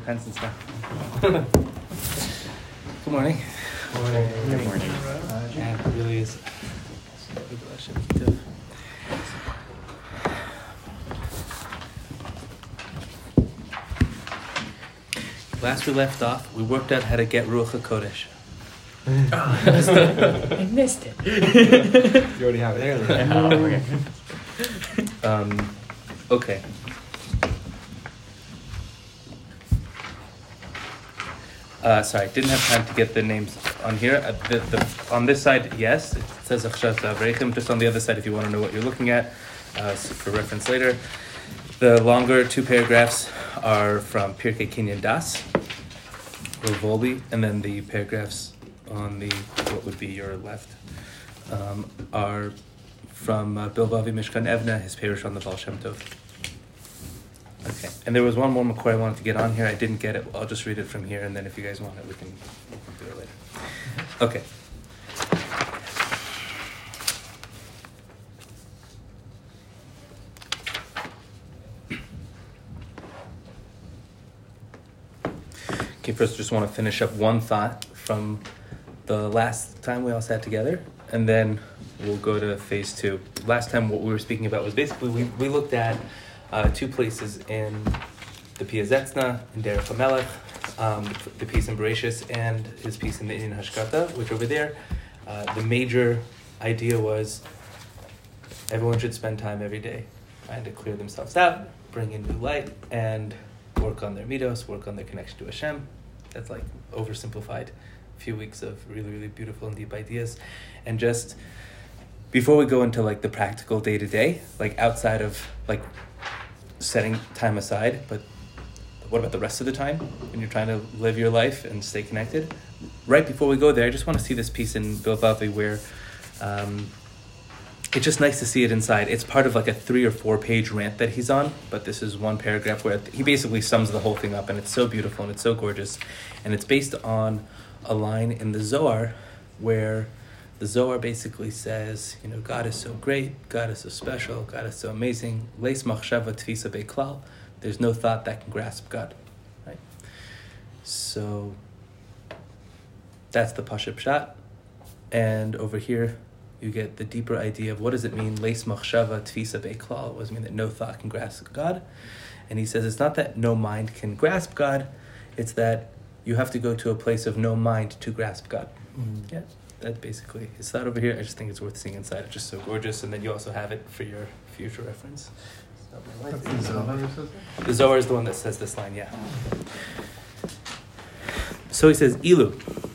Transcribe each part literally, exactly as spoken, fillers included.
pens and stuff. Good morning. Good morning. Good morning. Uh, yeah, it really is. Last we left off, we worked out how to get Ruach HaKodesh. Oh, I missed it. I missed it. You already have it. Oh, okay. um, okay. Uh, sorry, didn't have time to get the names on here. Uh, the, the, on this side, yes, it says Achshav Avreichim. Just on the other side, if you want to know what you're looking at, uh, so for reference later. The longer two paragraphs are from Pirkei Kinyan Das, or Volbi, and then the paragraphs on the, what would be your left, um, are from uh, Bilvavi Mishkan Evna, his parish on the Baal Shem Tov. Okay, and there was one more Makor I wanted to get on here. I didn't get it. I'll just read it from here, and then if you guys want it, we can, we can do it later. Okay. Okay, first just want to finish up one thought from the last time we all sat together, and then we'll go to phase two. Last time what we were speaking about was basically we, we looked at uh, two places in the Piazetzna, in Derech HaMelech, um, the, the piece in Bereshis, and his piece in the Inyan Hashkata, which over there, uh, the major idea was everyone should spend time every day trying to clear themselves out, bring in new light, and work on their midos, work on their connection to Hashem. That's like oversimplified. A few weeks of really, really beautiful and deep ideas. And just before we go into like the practical day to day, like outside of like setting time aside, but what about the rest of the time when you're trying to live your life and stay connected? Right before we go there, I just want to see this piece in Bilvavi where um, it's just nice to see it inside. It's part of like a three or four page rant that he's on, but this is one paragraph where he basically sums the whole thing up, and it's so beautiful and it's so gorgeous. And it's based on a line in the Zohar where the Zohar basically says, you know, God is so great, God is so special, God is so amazing. Leis machshava tfisa beklal. There's no thought that can grasp God, right? So that's the Pashup Pshat. And over here, you get the deeper idea of what does it mean, leis machshava tfisa beklal. What does it mean that no thought can grasp God? And he says it's not that no mind can grasp God, it's that you have to go to a place of no mind to grasp God. Mm. Yeah, that's basically his thought over here. I just think it's worth seeing inside. It's just so gorgeous. And then you also have it for your future reference. That's the Zohar. The Zohar is the one that says this line, yeah. So he says, Ilu.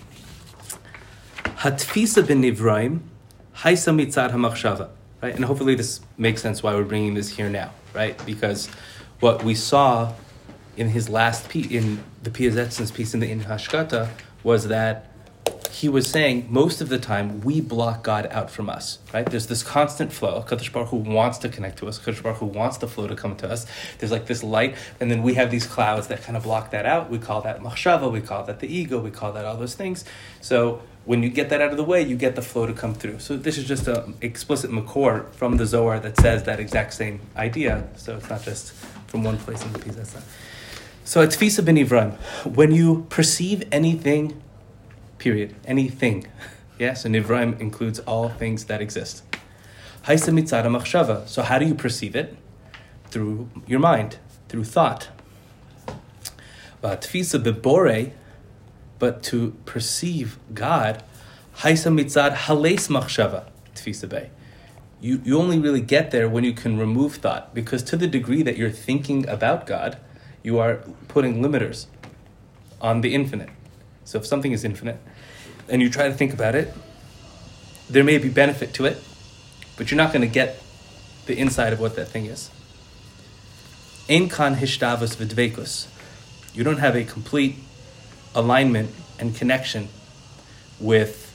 Hatfisa ben Nivraim, Haisa mitzad hamachshava. Right? And hopefully this makes sense why we're bringing this here now, right? Because what we saw in his last piece, in the Piazetzna's piece in the Inyan Hashkata, was that he was saying most of the time we block God out from us, right? There's this constant flow. Kadosh Baruch Hu wants to connect to us. Kadosh Baruch Hu wants the flow to come to us. There's like this light, and then we have these clouds that kind of block that out. We call that machshava, we call that the ego, we call that all those things. So when you get that out of the way, you get the flow to come through. So this is just an explicit makor from the Zohar that says that exact same idea. So it's not just from one place in the piece. That's not. So at Tfisa ben Ivram, when you perceive anything, period, anything, yeah, so Nivraim includes all things that exist. Haisa mitzad machshava. So how do you perceive it? Through your mind, through thought. But Tfisa bebore, but to perceive God, Haisa mitzad hales machshava, Tfisa be. You you only really get there when you can remove thought, because to the degree that you're thinking about God, you are putting limiters on the infinite. So if something is infinite, and you try to think about it, there may be benefit to it, but you're not going to get the inside of what that thing is. Ein kan hishtavus v'dveikus. You don't have a complete alignment and connection with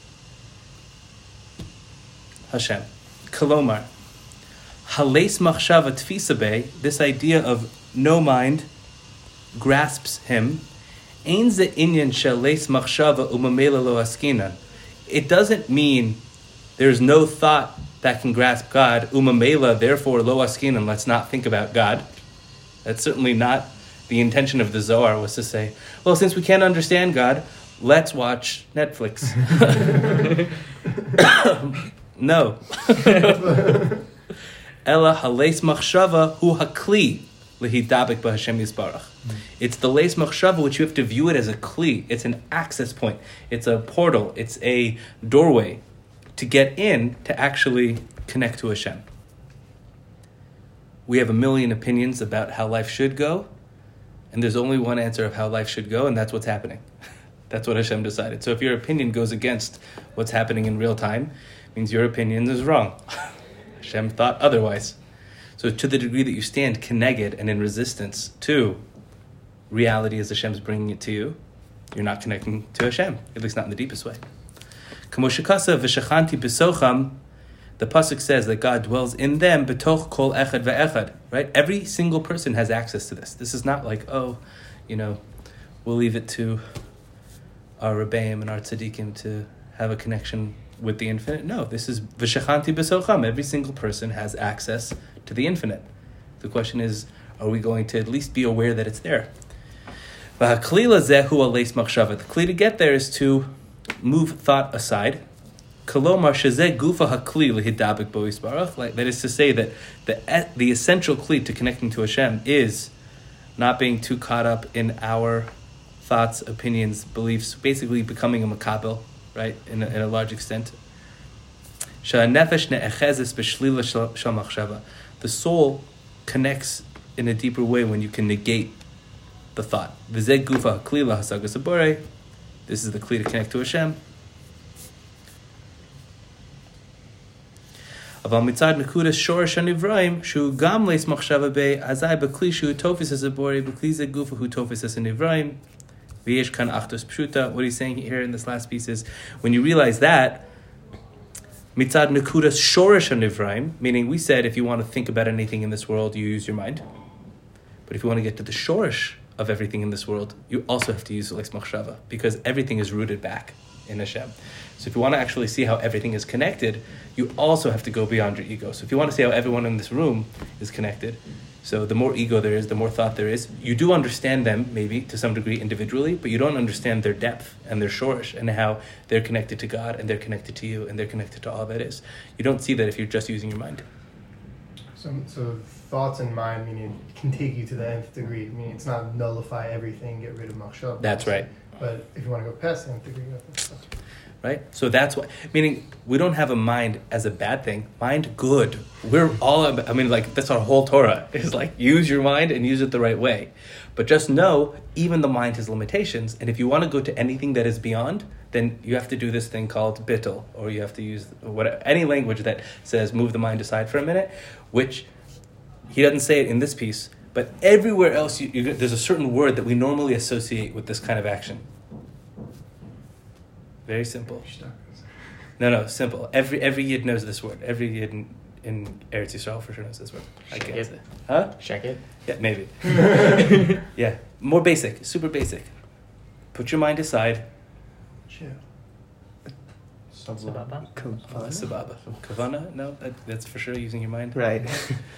Hashem. Kolomar, hales machshava tfisa be, this idea of no mind grasps him. Ein ze inyan shel leis machshava umamela lo askinan. It doesn't mean there's no thought that can grasp God. Umamela, therefore lo askinan. Let's not think about God. That's certainly not The intention of the Zohar was to say, well, since we can't understand God, let's watch Netflix. No. Ella haleis machshava hu hakli lehidabek b'Hashem Yisbarach. It's the leis machshava, which you have to view it as a kli. It's an access point. It's a portal. It's a doorway to get in to actually connect to Hashem. We have a million opinions about how life should go, and there's only one answer of how life should go, and that's what's happening. That's what Hashem decided. So if your opinion goes against what's happening in real time, it means your opinion is wrong. Hashem thought otherwise. So to the degree that you stand keneged and in resistance to reality as Hashem's bringing it to you, you're not connecting to Hashem, at least not in the deepest way. Kamoshikasa v'shachanti b'socham, the pasuk says that God dwells in them betoch kol echad ve'echad, right? Every single person has access to this. This is not like, oh, you know, we'll leave it to our Rebbeim and our Tzaddikim to have a connection with the infinite. No, this is v'shachanti b'socham. Every single person has access to the infinite. The question is, are we going to at least be aware that it's there? The kli to get there is to move thought aside. That is to say that the the essential kli to connecting to Hashem is not being too caught up in our thoughts, opinions, beliefs, basically becoming a makabel, right, in a, in a large extent. The soul connects in a deeper way when you can negate the thought. This is the kli to connect to Hashem. Aval mitzad nekudas shoresh hanivraim shu gam leis machshava be azai bekli shu tofis as a bore bekli ze gufa hu tofis as a nivraim v'yesh kan achtos pshuta. What he's saying here in this last piece is, when you realize that mitzad nekudas shoresh hanivraim, meaning we said if you want to think about anything in this world, you use your mind. But if you want to get to the shoresh of everything in this world, you also have to use leis machshava, because everything is rooted back in Hashem. So if you want to actually see how everything is connected, you also have to go beyond your ego. So if you want to see how everyone in this room is connected, so the more ego there is, the more thought there is, you do understand them maybe to some degree individually, but you don't understand their depth and their shorish and how they're connected to God and they're connected to you and they're connected to all that is. You don't see that if you're just using your mind. So, so thoughts and mind, meaning it can take you to the nth degree. I mean, it's not nullify everything, get rid of machshava. That's right. But if you want to go past the nth degree, you have to stop. Right? So that's why, meaning we don't have a mind as a bad thing. Mind good. We're all, I mean, like, that's our whole Torah. Is like, use your mind and use it the right way. But just know, even the mind has limitations. And if you want to go to anything that is beyond, then you have to do this thing called bittul, or you have to use whatever, any language that says move the mind aside for a minute, which he doesn't say it in this piece, but everywhere else, you, you, there's a certain word that we normally associate with this kind of action. Very simple. No, no, simple. Every every Yid knows this word. Every Yid in, in Eretz Yisrael for sure knows this word. I guess. It. Huh? Check it. Yeah, maybe. Yeah, more basic, super basic. Put your mind aside. Chill. Sababa. Uh, sababa. Kavana? No, that, that's for sure using your mind. Right.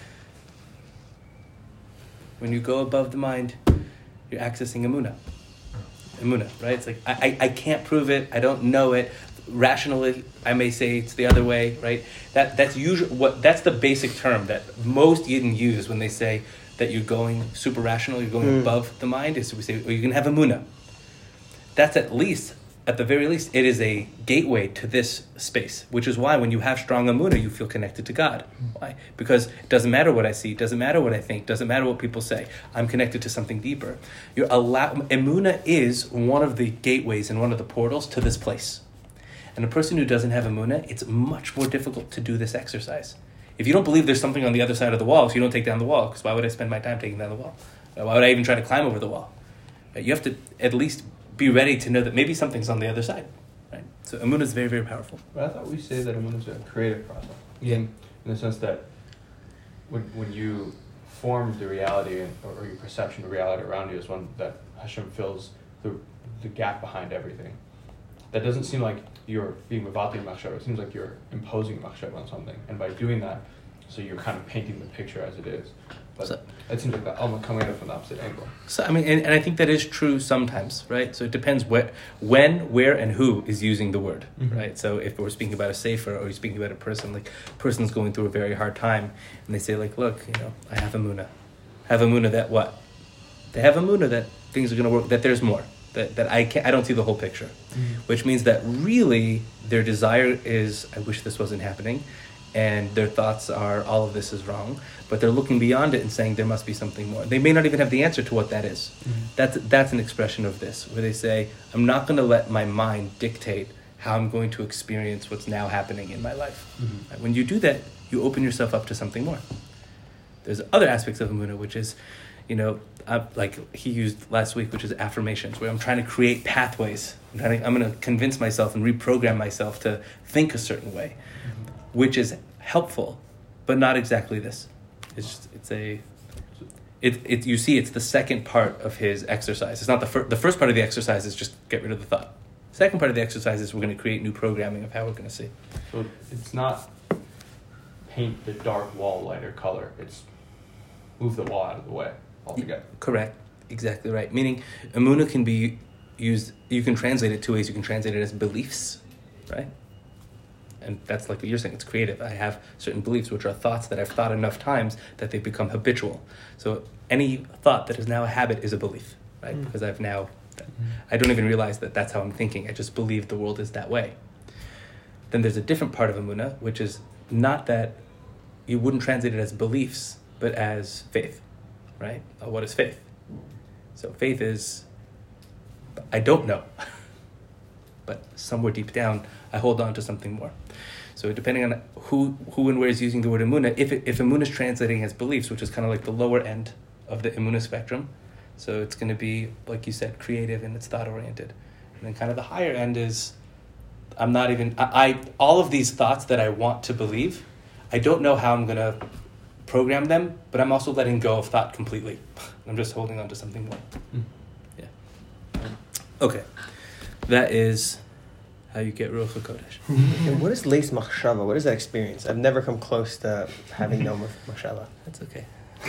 When you go above the mind, you're accessing Emunah. Emunah, right? It's like, I, I, I can't prove it, I don't know it. Rationally, I may say it's the other way, right? That that's usually what that's the basic term that most Yidden use when they say that you're going super rational, you're going mm. above the mind, is we say, oh, you can have Emunah. That's at least, at the very least, it is a gateway to this space, which is why when you have strong Emunah, you feel connected to God. Why? Because it doesn't matter what I see, it doesn't matter what I think, it doesn't matter what people say. I'm connected to something deeper. You're allow- Emunah is one of the gateways and one of the portals to this place. And a person who doesn't have Emunah, it's much more difficult to do this exercise. If you don't believe there's something on the other side of the wall, so you don't take down the wall, because why would I spend my time taking down the wall? Why would I even try to climb over the wall? You have to at least be ready to know that maybe something's on the other side, right? So Emunah is very, very powerful. But I thought we say that Emunah is a creative process. Yeah. In the sense that when when you form the reality and, or your perception of reality around you is one that Hashem fills the the gap behind everything. That doesn't seem like you're being mevatel machshava. It seems like you're imposing machshava on something, and by doing that, so you're kind of painting the picture as it is. But So- it seems like that, I'm coming at it from the opposite angle. So I mean, and, and I think that is true sometimes, right? So it depends where, when, where, and who is using the word, Mhm. right? So if we're speaking about a sefer, or you're speaking about a person, like person's going through a very hard time, and they say like, look, you know, I have emunah, have emunah that what? They have emunah that things are going to work, that there's more, that that I can't, I don't see the whole picture, which means that really their desire is, I wish this wasn't happening, and their thoughts are, all of this is wrong, but they're looking beyond it and saying there must be something more. They may not even have the answer to what that is. Mhm. That's that's an expression of this, where they say, I'm not going to let my mind dictate how I'm going to experience what's now happening in my life. Mhm. Right? When you do that, you open yourself up to something more. There's other aspects of Emunah, which is, you know, uh, like he used last week, which is affirmations, where I'm trying to create pathways. I'm, trying to, I'm going to convince myself and reprogram myself to think a certain way, which is helpful, but not exactly this. It's just, it's a, it, it, you see, it's the second part of his exercise. It's not the first, the first part of the exercise is just get rid of the thought. Second part of the exercise is we're going to create new programming of how we're going to see. So it's not paint the dark wall lighter color. It's move the wall out of the way altogether. Correct. Exactly right. Meaning, Emunah can be used, you can translate it two ways. You can translate it as beliefs, right? And that's like what you're saying, it's creative. I have certain beliefs, which are thoughts that I've thought enough times that they've become habitual. So any thought that is now a habit is a belief, right? Mm. Because I've now, I don't even realize that that's how I'm thinking. I just believe the world is that way. Then there's a different part of Emunah, which is not that you wouldn't translate it as beliefs, but as faith, right? Uh, what is faith? So faith is, I don't know, but somewhere deep down, I hold on to something more. So depending on who who and where is using the word emunah, if it, if emunah is translating as beliefs, which is kind of like the lower end of the emunah spectrum, so it's going to be, like you said, creative and it's thought oriented. And then kind of the higher end is, I'm not even, I, I all of these thoughts that I want to believe, I don't know how I'm going to program them, but I'm also letting go of thought completely. I'm just holding on to something more. Mm. Yeah. Okay. That is how you get Ruach HaKodesh. And what is Leis Machshava? What is that experience? I've never come close to having no Machshava. That's okay.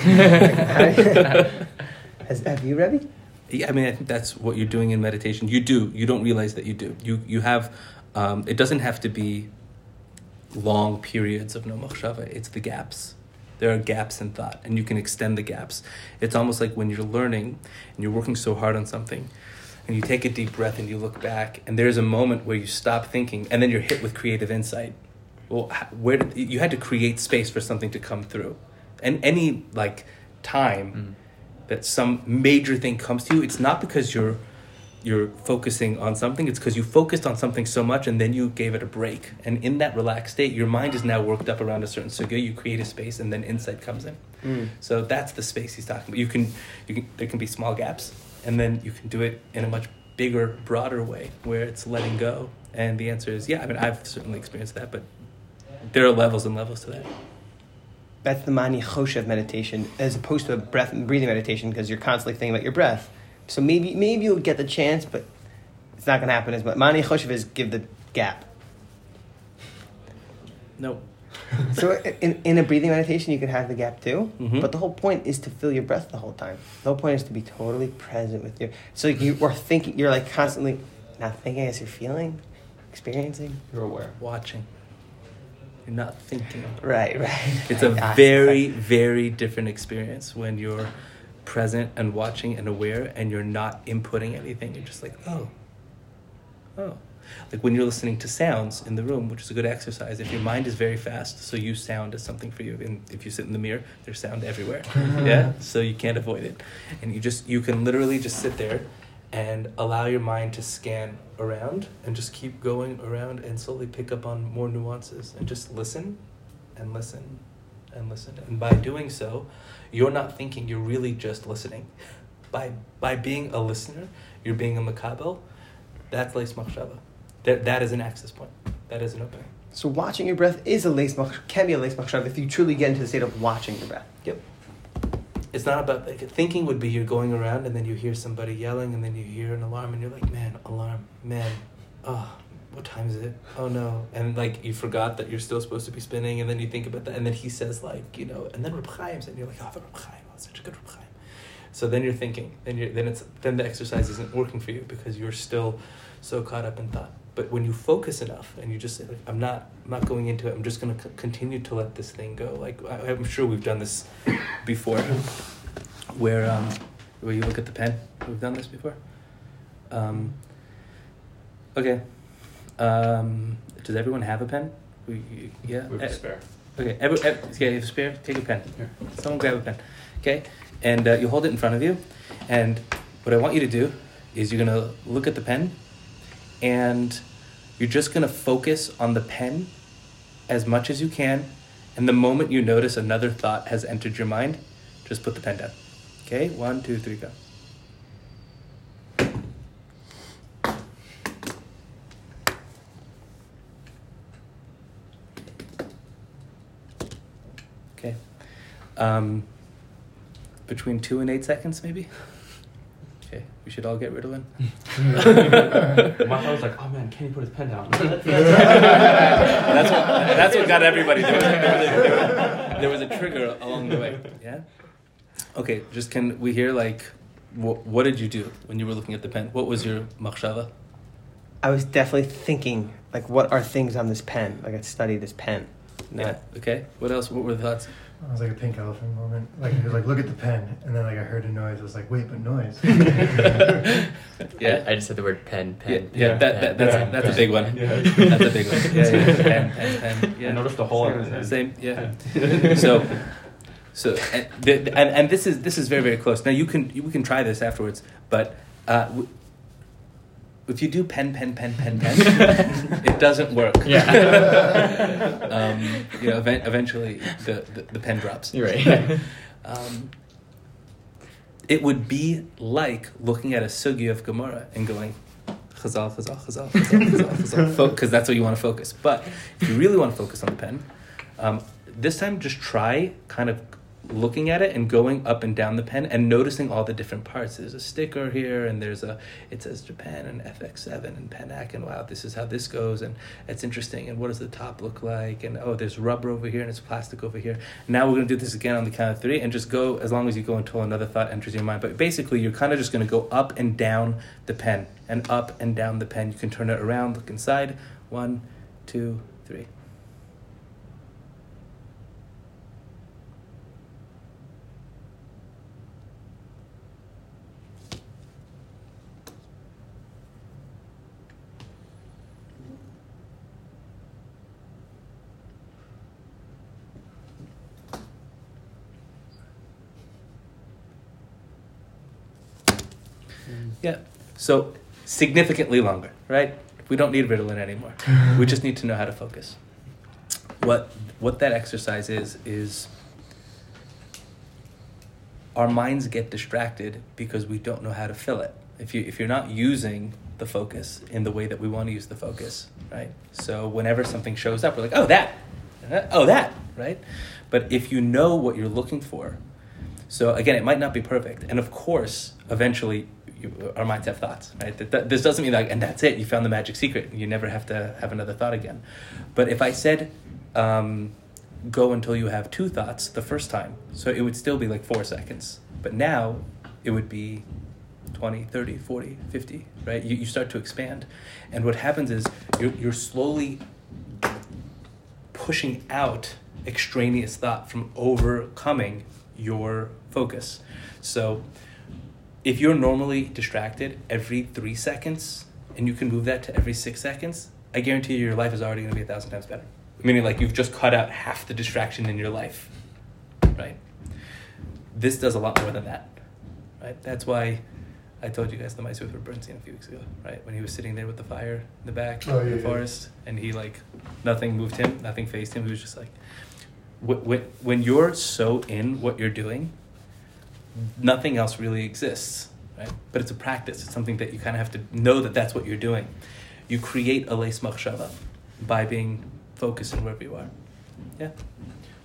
Has, have you, Rebbe? Yeah, I mean, I think that's what you're doing in meditation. You do. You don't realize that you do. You you have, um, it doesn't have to be long periods of no machshava. It's the gaps. There are gaps in thought, and you can extend the gaps. It's almost like when you're learning and you're working so hard on something, and you take a deep breath and you look back, and there's a moment where you stop thinking, and then you're hit with creative insight. Well, where did, you had to create space for something to come through, and any like time mm. that some major thing comes to you, it's not because you're you're focusing on something, it's because you focused on something so much and then you gave it a break. And in that relaxed state, your mind is now worked up around a certain sugya, you create a space and then insight comes in. Mm. So that's the space he's talking about. You can, you can, there can be small gaps, and then you can do it in a much bigger, broader way where it's letting go. And the answer is, yeah, I mean, I've certainly experienced that, but there are levels and levels to that. That's the Mani Choshev meditation, as opposed to a breath and breathing meditation, because you're constantly thinking about your breath. So maybe maybe you'll get the chance, but it's not going to happen as much. Mani Choshev is give the gap. No. So in, in a breathing meditation, you can have the gap too, Mm-hmm. but the whole point is to feel your breath the whole time. The whole point is to be totally present with your... So you are thinking, you're like constantly not thinking as you're feeling, experiencing. You're aware. Watching. You're not thinking. Right, right. It's a Right. very, very different experience when you're present and watching and aware and you're not inputting anything. You're just like, oh, oh. Like when you're listening to sounds in the room, which is a good exercise. If your mind is very fast, so you sound as something for you. And if you sit in the mirror, there's sound everywhere. Yeah, so you can't avoid it. And you just, you can literally just sit there and allow your mind to scan around and just keep going around and slowly pick up on more nuances and just listen and listen and listen. And by doing so, you're not thinking, you're really just listening. By by being a listener, you're being a makabel. That's leis machshava. That that is an access point. That is an opening. So watching your breath is a leis mach, can be a leis machshava if you truly get into the state of watching your breath. Yep. It's not about, like, thinking would be you're going around and then you hear somebody yelling and then you hear an alarm and you're like, man, alarm, man, oh, what time is it? Oh no. And like you forgot that you're still supposed to be spinning, and then you think about that, and then he says like, you know, and then Reb Chaim, and you're like, oh, the Reb Chaim, oh, such a good Reb Chaim. So then you're thinking, then you're then it's then the exercise isn't working for you because you're still so caught up in thought. But when you focus enough and you just say, like, I'm not I'm not going into it, I'm just going to c- continue to let this thing go. Like I, I'm sure we've done this before, where um, where you look at the pen. We've done this before. Um, okay. Um, does everyone have a pen? We, you, yeah. We have a spare. Okay. Every, every, yeah, you have a spare. Take a pen. Here. Someone grab a pen. Okay. And uh, you hold it in front of you, and what I want you to do is you're gonna look at the pen, and you're just gonna focus on the pen as much as you can, and the moment you notice another thought has entered your mind, just put the pen down. Okay, one, two, three, go. Okay. Um, between two and eight seconds, maybe? Okay, we should all get Ritalin. My thought was like, oh man, can you put his pen down? that's, what, that's what got everybody. There was, there, was a, there was a trigger along the way. Yeah? Okay, just can we hear, like, wh- what did you do when you were looking at the pen? What was your machshava? I was definitely thinking, like, what are things on this pen? Like, I'd study this pen. No. Yeah, okay. What else? What were the thoughts? I was like a pink elephant moment. Like it was like, look at the pen, and then like I heard a noise. I was like, wait, but noise. Yeah, I, I just said the word pen, pen. yeah, pen, yeah. That, pen, that that's pen, that's a pen. big one. Yeah. That's a big one. Yeah, yeah. Pen, pen, pen. Yeah. I noticed the hole in his head. Same. Yeah. So, so and, the, and and this is this is very very close. Now you can you, we can try this afterwards, but uh, w- if you do pen pen pen pen pen, it doesn't work. Yeah. um, you know, event, eventually the, the the pen drops. You're right. Um, it would be like looking at a sugi of Gemara and going, chazal, chazal, chazal, chazal, chazal, chazal, because that's what you want to focus. But if you really want to focus on the pen, um, this time just try kind of looking at it and going up and down the pen and noticing all the different parts. There's a sticker here, and there's a, it says Japan and F X seven and Panac, and wow, this is how this goes, and it's interesting, and what does the top look like, and oh, there's rubber over here, and it's plastic over here. Now we're going to do this again on the count of three, and just go as long as you go until another thought enters your mind. But basically, you're kind of just going to go up and down the pen, and up and down the pen. You can turn it around, look inside. One, two, three. Yeah, so significantly longer, right? We don't need Ritalin anymore. We just need to know how to focus. What what that exercise is, is our minds get distracted because we don't know how to fill it. If you if you're not using the focus in the way that we want to use the focus, right? So whenever something shows up, we're like, oh, that, oh, that, right? But if you know what you're looking for, so again, it might not be perfect. And of course, eventually, you, our minds have thoughts, right? That, that, this doesn't mean like, and that's it, you found the magic secret. You never have to have another thought again. But if I said, um, go until you have two thoughts the first time, so it would still be like four seconds. But now it would be twenty, thirty, forty, fifty, right? You, you start to expand. And what happens is you're, you're slowly pushing out extraneous thought from overcoming your focus. So if you're normally distracted every three seconds and you can move that to every six seconds, I guarantee you your life is already going to be a thousand times better. Meaning like you've just cut out half the distraction in your life, right? This does a lot more than that, right? That's why I told you guys the mice with Bernstein a few weeks ago, right? When he was sitting there with the fire in the back Oh, in yeah, the yeah. forest, and he like, nothing moved him, nothing fazed him. He was just like, when, when you're so in what you're doing, nothing else really exists, right? But it's a practice. It's something that you kind of have to know that that's what you're doing. You create a leis machshava by being focused on wherever you are. Yeah.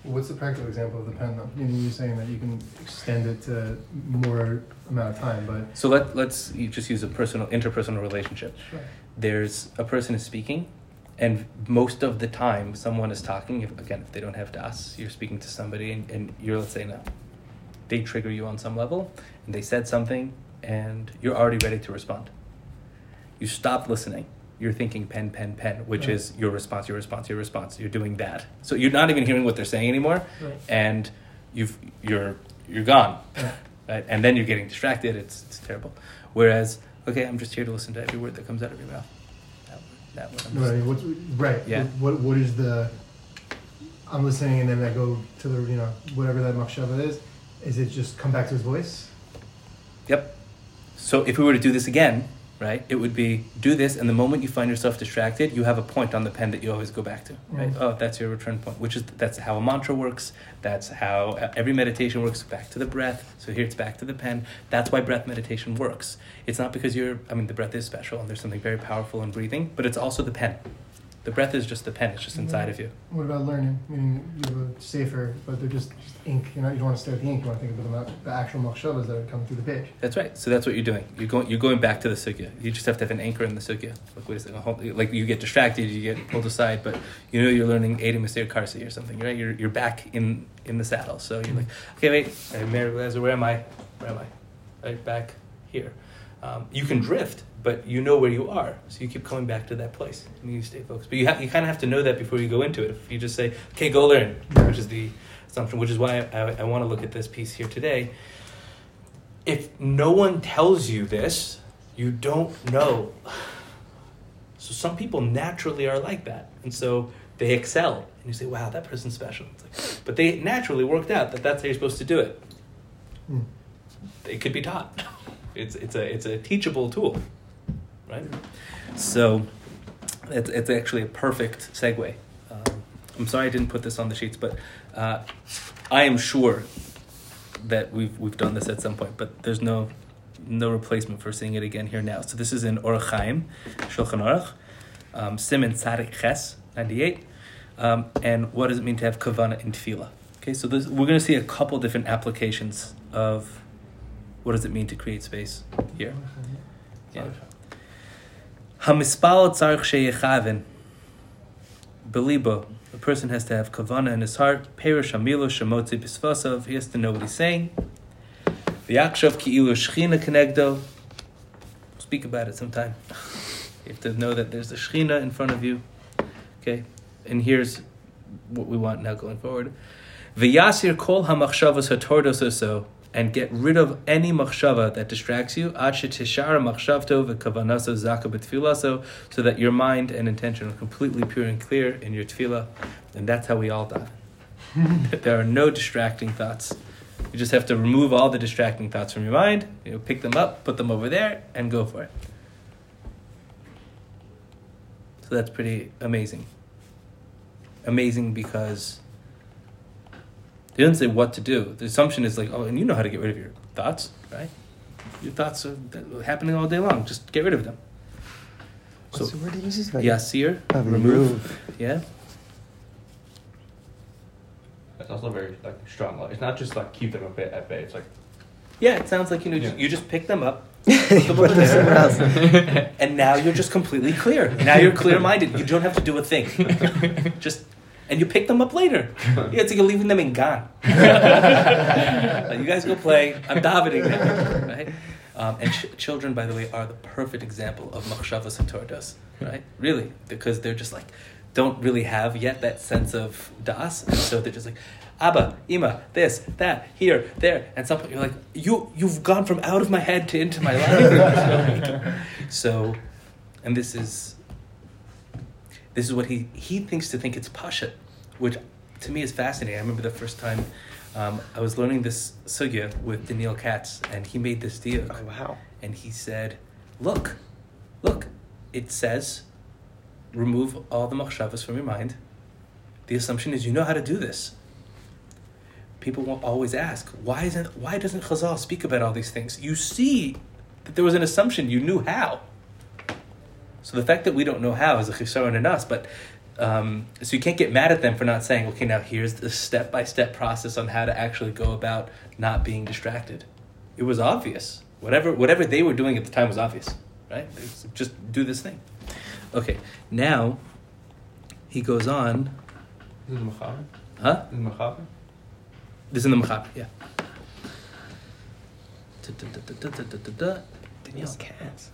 What's the practical example of the pen, though? Meaning you're saying that you can extend it to more amount of time, but... So let, let's you just use a personal, interpersonal relationship. Sure. There's a person is speaking, and most of the time someone is talking. If, again, if they don't have das, you're speaking to somebody, and, and you're, let's say, no, they trigger you on some level, and they said something, and you're already ready to respond. You stop listening. You're thinking pen, pen, pen, which Right. is your response, your response, your response. You're doing that. So you're not even hearing what they're saying anymore, Right. and you've you're you're gone, Yeah. right? And then you're getting distracted. It's it's terrible. Whereas, okay, I'm just here to listen to every word that comes out of your mouth. That, that one. I'm No, just- I mean, what's, right. Yeah. What, what What is the... I'm listening, and then I go to the, you know, whatever that machshava is. Is it just come back to his voice? Yep. So if we were to do this again, right, it would be do this, and the moment you find yourself distracted, you have a point on the pen that you always go back to, right? Mm. Oh, that's your return point, which is that's how a mantra works. That's how every meditation works. Back to the breath. So here it's back to the pen. That's why breath meditation works. It's not because you're. I mean, the breath is special, and there's something very powerful in breathing, but it's also the pen. The breath is just the pen. It's just inside of you. What about learning? Meaning you have a safer, but they're just, just ink. You know, you don't want to stare at the ink. You want to think about the actual machshavas that are coming through the page. That's right. So that's what you're doing. You're going. You're going back to the sugya. You just have to have an anchor in the sugya. Like wait a second. Hold, like you get distracted, you get pulled aside, but you know you're learning Edi Masir Karsi or something, right? You're you're back in, in the saddle. So you're like, okay, wait, hey, Mary Lazar, where am I? Where am I? Right back here. Um, you can drift, but you know where you are, so you keep coming back to that place, and you stay focused. But you have you kind of have to know that before you go into it. If you just say, okay, go learn, which is the assumption, which is why I, I, I want to look at this piece here today. If no one tells you this, you don't know. So some people naturally are like that, and so they excel, and you say, "Wow, that person's special." It's like, but they naturally worked out that that's how you're supposed to do it. Mm. It could be taught. It's it's a it's a teachable tool, right? So it's it's actually a perfect segue. Um, I'm sorry I didn't put this on the sheets, but uh, I am sure that we've we've done this at some point, but there's no no replacement for seeing it again here now. So this is in Orach Chaim, Shulchan Aruch, um, Siman Tzadik Ches ninety-eight, um, and what does it mean to have kavana in tefillah? Okay, so this, we're going to see a couple different applications of what does it mean to create space here. Yeah. Hamispal tzarich sheyechaven belibo. The person has to have kavana in his heart. Perish hamilu shemotzi bisvasav. He has to know what he's saying. V'yakshav ki'ilu shchina kenegdo. Speak about it sometime. You have to know that there's a shchina in front of you. Okay, and here's what we want now going forward. V'yasir kol hamachshavas hatordos oso. And get rid of any machshava that distracts you, ad shetishara machshavto v'kavanaso zaka b'tfilaso, so that your mind and intention are completely pure and clear in your tefillah, and that's how we all die. There are no distracting thoughts. You just have to remove all the distracting thoughts from your mind. You know, pick them up, put them over there, and go for it. So that's pretty amazing. Amazing because they didn't say what to do. The assumption is like, oh, and you know how to get rid of your thoughts, right? Your thoughts are happening all day long. Just get rid of them. What's So, the word he uses? yasir, Oh, remove. remove. Yeah. It's also very like strong. It's not just like keep them a bit at bay. It's like Yeah, it sounds like, you know, Yeah. just, you just pick them up, Put them somewhere else. and now you're just completely clear. Now you're clear-minded. You don't have to do a thing. Just, and you pick them up later. Yeah, it's like you're leaving them in Gan. Like, you guys go play. I'm davening now, right? Um, and ch- children, by the way, are the perfect example of machshavas hatordos, right? Really, because they're just like, don't really have yet that sense of das, and so they're just like, Abba, Ima, this, that, here, there, and some point you're like, you, you've gone from out of my head to into my life. So, and this is, this is what he, he thinks to think it's pashat, which to me is fascinating. I remember the first time um, I was learning this sugya with Daniel Katz, and he made this diuk. Oh, wow. And he said, look, look, it says, remove all the machshavas from your mind. The assumption is you know how to do this. People will always ask, why isn't why doesn't Chazal speak about all these things? You see that there was an assumption you knew how. So the fact that we don't know how is a chisaron in us, but Um, so you can't get mad at them for not saying, okay, now here's the step-by-step process on how to actually go about not being distracted. It was obvious. Whatever whatever they were doing at the time was obvious, right? Was just do this thing. Okay, now he goes on. This is Mechaber? Huh? This is Mechaber? This is in the Mechaber, yeah. Da-da-da-da-da-da-da-da. Daniel Katz.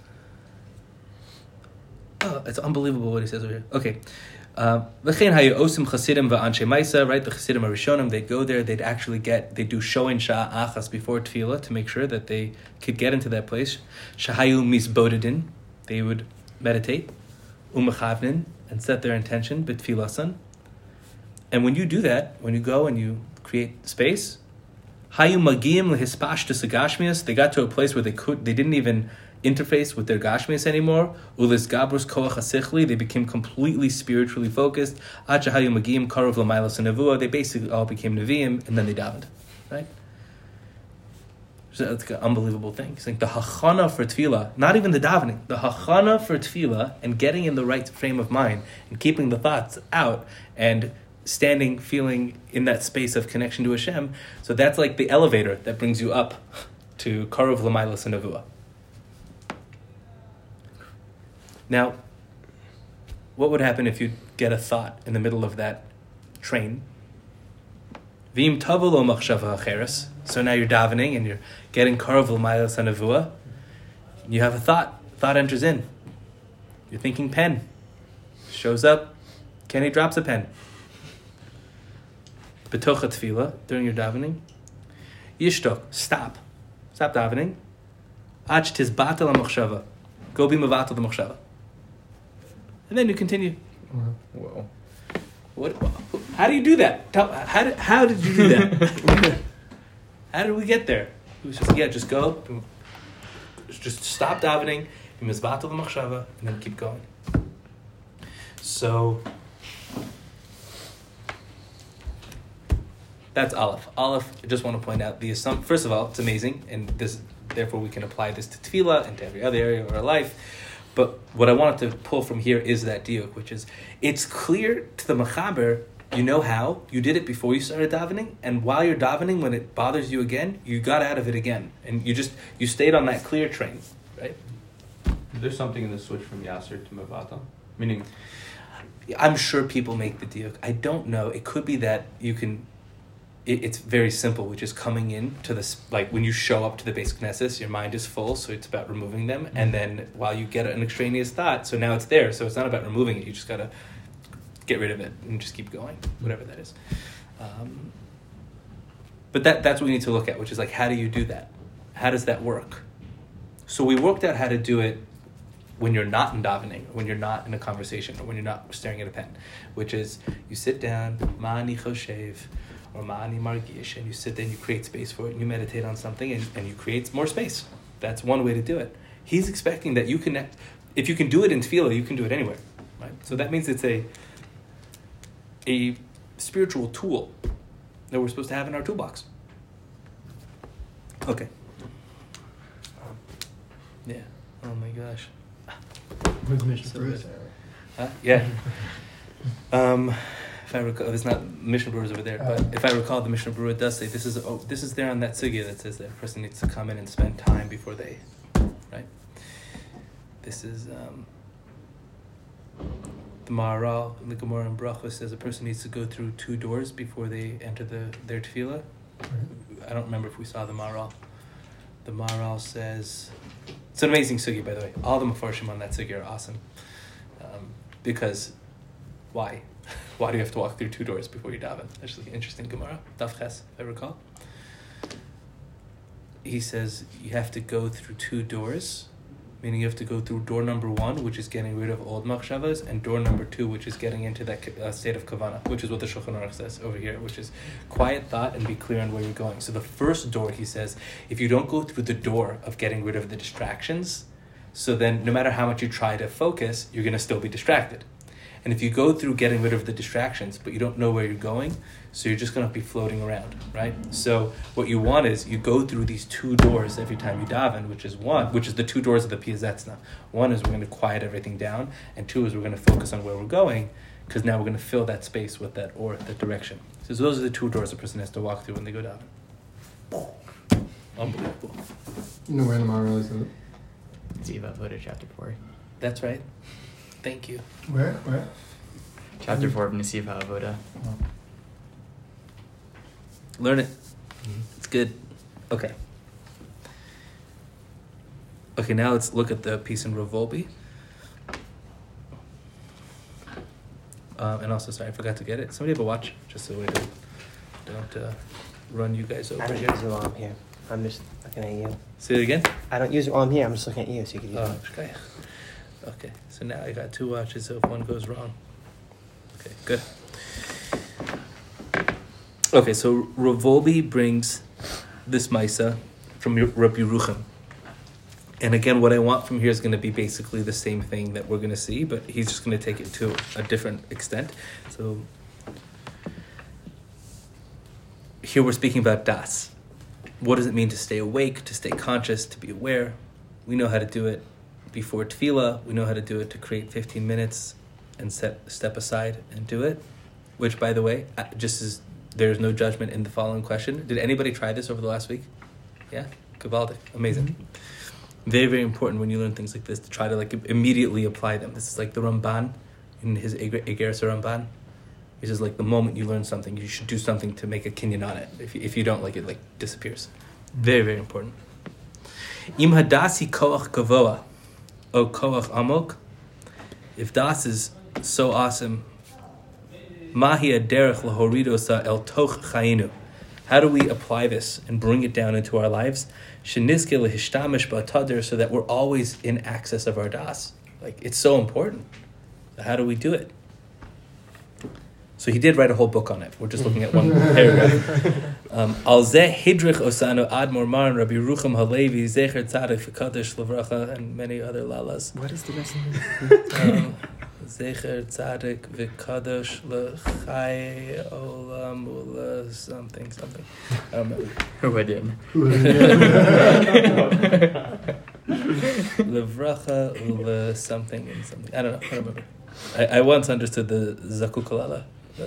Oh, it's unbelievable what he says over here. Okay. V'chein hayu osim chasidim v'anshe maisa, right? The chasidim arishonim, they'd go there, they'd actually get, they do shoin shah achas before tefillah to make sure that they could get into that place. Shahayu misbodedin, they would meditate, umechavnin, and set their intention, b'tfilasan. And when you do that, when you go and you create space, hayu magim lehispashtus agashmias, they got to a place where they could, they didn't even interface with their gashmias anymore. Ulis gabrus koach hasichli, they became completely spiritually focused. Achahayu magim karov l'maylas nevua, they basically all became neviim, and then they davened, right? So that's an unbelievable thing. It's like the hachana for tefillah, not even the davening, the hachana for tefillah and getting in the right frame of mind and keeping the thoughts out and standing, feeling in that space of connection to Hashem. So that's like the elevator that brings you up to karov l'maylas nevua. Now, what would happen if you get a thought in the middle of that train? V'im tavu lo machshava acheres. So now you're davening and you're getting karov l'maylas hanavua. You have a thought. Thought enters in. You're thinking pen. Shows up. Kenny drops a pen. B'toch tefillah, during your davening. Yishtok, stop. Stop davening. Ach tizbatel ha-machshava. Go be mevatel the machshava. And then you continue. Whoa. What? How do you do that? Tell, how, did, how did you do that? How did we get there? It was just, yeah, just go. Just stop davening. Be mevatel the machshava. And then keep going. So that's Aleph. Aleph, I just want to point out the assumption. First of all, it's amazing, and this therefore we can apply this to tefillah and to every other area of our life. But what I wanted to pull from here is that diuk, which is, it's clear to the Mechaber, you know how, you did it before you started davening, and while you're davening, when it bothers you again, you got out of it again. And you just, you stayed on that clear train, right? There's something in the switch from Yasser to Mevatel? Meaning... I'm sure people make the diuk. I don't know. It could be that you can... It, it's very simple, which is coming in to this, like when you show up to the basic Knesset, your mind is full, so it's about removing them. Mm-hmm. And then while you get an extraneous thought, so now it's there, so it's not about removing it, you just gotta get rid of it and just keep going, whatever that is. Um, but that that's what we need to look at, which is like, how do you do that? How does that work? So we worked out how to do it when you're not in davening, when you're not in a conversation, or when you're not staring at a pen, which is you sit down, ma'ani choshev, or ma'ani margish, and you sit there and you create space for it, and you meditate on something, and, and you create more space. That's one way to do it. He's expecting that you connect. If you can do it in tefillah, you can do it anywhere, right? So that means it's a a spiritual tool that we're supposed to have in our toolbox. Okay. Yeah. Oh my gosh. Where's Mishnah So Berurah? Huh? Yeah. Um, if I recall, there's not Mishnah Berurah over there, but Uh, if I recall, the Mishnah Berurah does say this is oh, this is there on that sugya that says that a person needs to come in and spend time before they, right? This is um, the Maharal in the Gemara in Brachos says a person needs to go through two doors before they enter the their tefillah. I don't remember if we saw the Maharal. The Maharal says. It's an amazing sugi, by the way. All the mafarshim on that sugi are awesome. Um, because, why? Why do you have to walk through two doors before you daven? Actually, interesting Gemara. Daf Ches, if I recall. He says you have to go through two doors, meaning you have to go through door number one, which is getting rid of old machshavas, and door number two, which is getting into that uh, state of kavana, which is what the Shulchan Aruch says over here, which is quiet thought and be clear on where you're going. So the first door, he says, if you don't go through the door of getting rid of the distractions, so then no matter how much you try to focus, you're going to still be distracted. And if you go through getting rid of the distractions, but you don't know where you're going, so you're just going to be floating around, right? So what you want is you go through these two doors every time you daven, which is one, which is the two doors of the Piazetzna. One is we're going to quiet everything down, and two is we're going to focus on where we're going, because now we're going to fill that space with that or, that direction. So those are the two doors a person has to walk through when they go down. Unbelievable. You know where the Mara is it? Ziva Avoda chapter four. That's right. Thank you. Where? Where? Chapter four of Nesiva Avoda. Oh. Learn it. It's good. Okay. Okay, now let's look at the piece in Rav Wolbe. Um, and also, sorry, I forgot to get it. Somebody have a watch, just so we don't, don't uh, run you guys over I don't here. use it while I'm here. I'm just looking at you. Say it again? I don't use it while I'm here. I'm just looking at you, so you can use Oh, it. okay. Okay, so now I got two watches, so if one goes wrong. Okay, good. Okay, so Rav Wolbe brings this Maisa from Rabbi Yerucham. And again, what I want from here is going to be basically the same thing that we're going to see, but he's just going to take it to a different extent. So here we're speaking about das. What does it mean to stay awake, to stay conscious, to be aware? We know how to do it before tefillah. We know how to do it to create fifteen minutes and set step aside and do it. Which, by the way, just as there's no judgment in the following question. Did anybody try this over the last week? Yeah? Gavaldik. Amazing. Mm-hmm. Very, very important when you learn things like this to try to like immediately apply them. This is like the Ramban in his Egeres Ramban. He says like the moment you learn something, you should do something to make a kinyan on it. If you, if you don't, like it like disappears. Very, very important. Im hadasi koach gavoa o koach amok. If das is so awesome, mahi aderech lahoridosa el toch chayinu. How do we apply this and bring it down into our lives? So that we're always in access of our das. Like, it's so important. So how do we do it? So he did write a whole book on it. We're just looking at one paragraph. Al zeh hidrich osanu admor maran Rabbi Yerucham Halevi zecher tzaddik v'kadosh levracha and many other lalas. What is the rest of Zecher tzaddik v'kadosh l'chai olam ula something something. I don't remember. Huadin. Levracha ula something and something. I don't know. I don't remember. I, I once understood the Zakuk Kalala.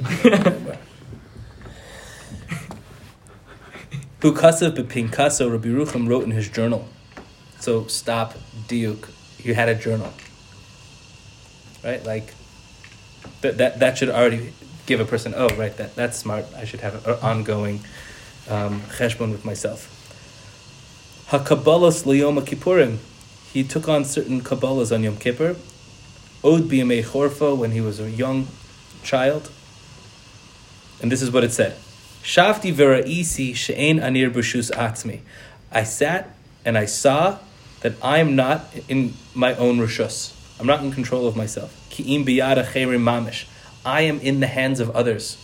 Hukasav b'pinkaso Rabbi Yerucham wrote in his journal. So stop diuk. He had a journal. Right, like that, that that should already give a person, oh, right, that that's smart. I should have an ongoing um, cheshbon with myself. HaKabbalas liyom Kippurim. He took on certain Kabbalas on Yom Kippur. Od b'yamei chorfa, when he was a young child. And this is what it said. Shafti v'ra'isi she'ein anir b'shus atzmi. I sat and I saw that I am not in my own rishus. I'm not in control of myself. Ki'im biyada chayrim mamish. I am in the hands of others.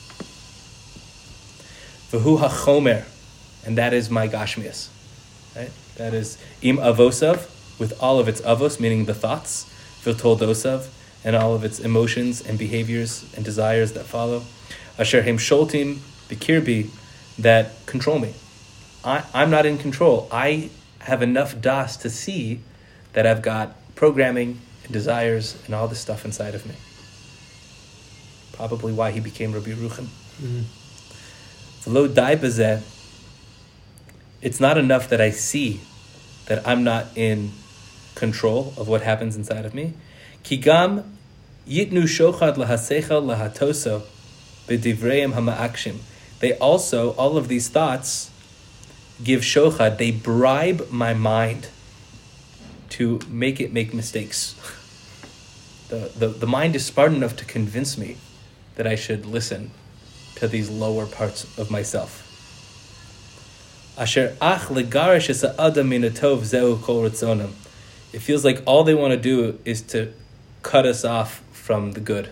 V'hu hachomer, and that is my gashmias. Right? That is im avosav, with all of its avos, meaning the thoughts, v'toldosav, and all of its emotions and behaviors and desires that follow. Asher hem sholtim b'kirbi, that control me. I, I'm not in control. I have enough das to see that I've got programming, desires, and all this stuff inside of me. Probably why he became Rabbi Yerucham. V'lo dai b'zeh, it's not enough that I see that I'm not in control of what happens inside of me. Ki gam yitnu shochad lahaseichel lahatoso b'divreim hama'akshim. They also, all of these thoughts, give shochad, they bribe my mind to make it make mistakes. The, the the mind is smart enough to convince me that I should listen to these lower parts of myself. Asher ach legarish es ha'adam min hatov zehu kol ratzonam. It feels like all they want to do is to cut us off from the good.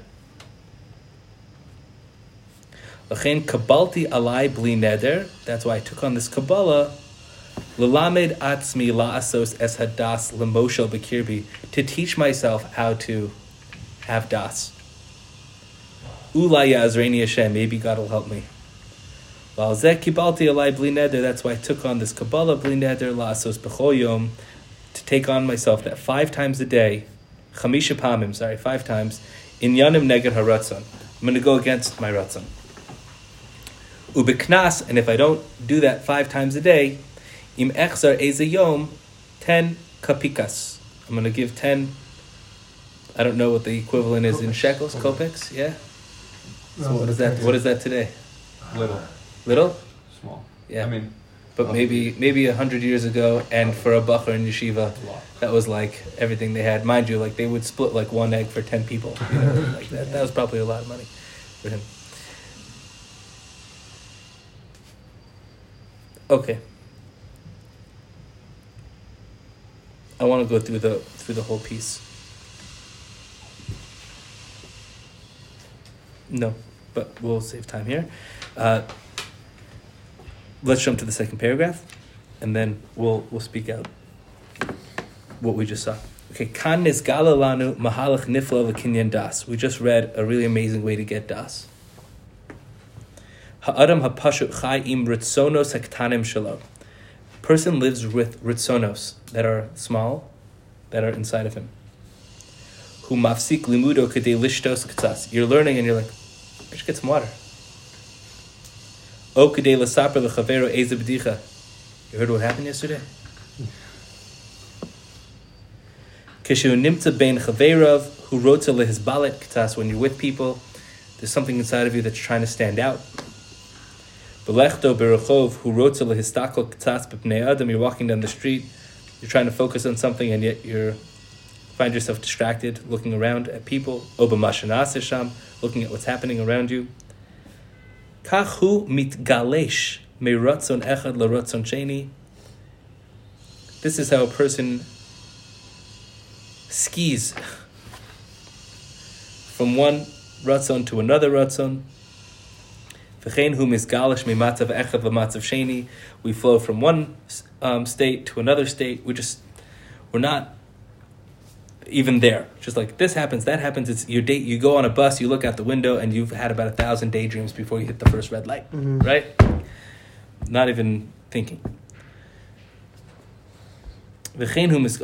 L'chein kabalti alai bli neder. That's why I took on this Kabbalah. L'lamed atzmi la'asos es hadas l'moshel b'kirbi, to teach myself how to have das. Ulai ya'azreini Hashem, maybe God will help me. V'alzeh kibalti alai bli neder. That's why I took on this Kabbalah bli neder la'asos b'chol yom, to take on myself that five times a day, chamisha pamim, sorry, five times, Inyanim neged haratzon. I'm going to go against my ratzon. Ubiknas, and if I don't do that five times a day, im echzar eze yom, ten kapikas. I'm going to give ten, I don't know what the equivalent is in shekels, kopecks, yeah? So what is that, what is that today? Little. Little? Small. Yeah. I mean, But maybe maybe a hundred years ago, and for a bacher in yeshiva, that was like everything they had. Mind you, like they would split like one egg for ten people. You know, like that. That was probably a lot of money for him. Okay. I want to go through the through the whole piece. No, but we'll save time here. Uh, let's jump to the second paragraph, and then we'll we'll speak out what we just saw. Okay, kan nisgala lanu mahalach nifla v'kinyan das. We just read a really amazing way to get das. Ha'adam ha'pashut chai im ritzonos haktanim shelo. Person lives with ritzonos that are small, that are inside of him. Hu mafsik limudo kedei lishtos k'tzas. You're learning and you're like, I should get some water. O kedei lasaper lechavero eze b'dicha. You heard what happened yesterday? Kishu nimtza bein chaverov hu rotza lehisbalet k'tzas. When you're with people, there's something inside of you that's trying to stand out. Belechto berachov hu rotza lehistakol k'tzas b'pnei adam. You're walking down the street, you're trying to focus on something, and yet you're find yourself distracted, looking around at people. Oba mashanas sham, looking at what's happening around you. Kachu mitgalesh meratzon echad leratzon sheni. This is how a person skis from one ratzon to another ratzon. V'chein hu misgalesh mimatzav echad v'matzav sheni. We flow from one um, state to another state. We just we're not even there. Just like this happens, that happens. It's your date. You go on a bus, you look out the window, and you've had about a thousand daydreams before you hit the first red light, mm-hmm. right? Not even thinking. Okay,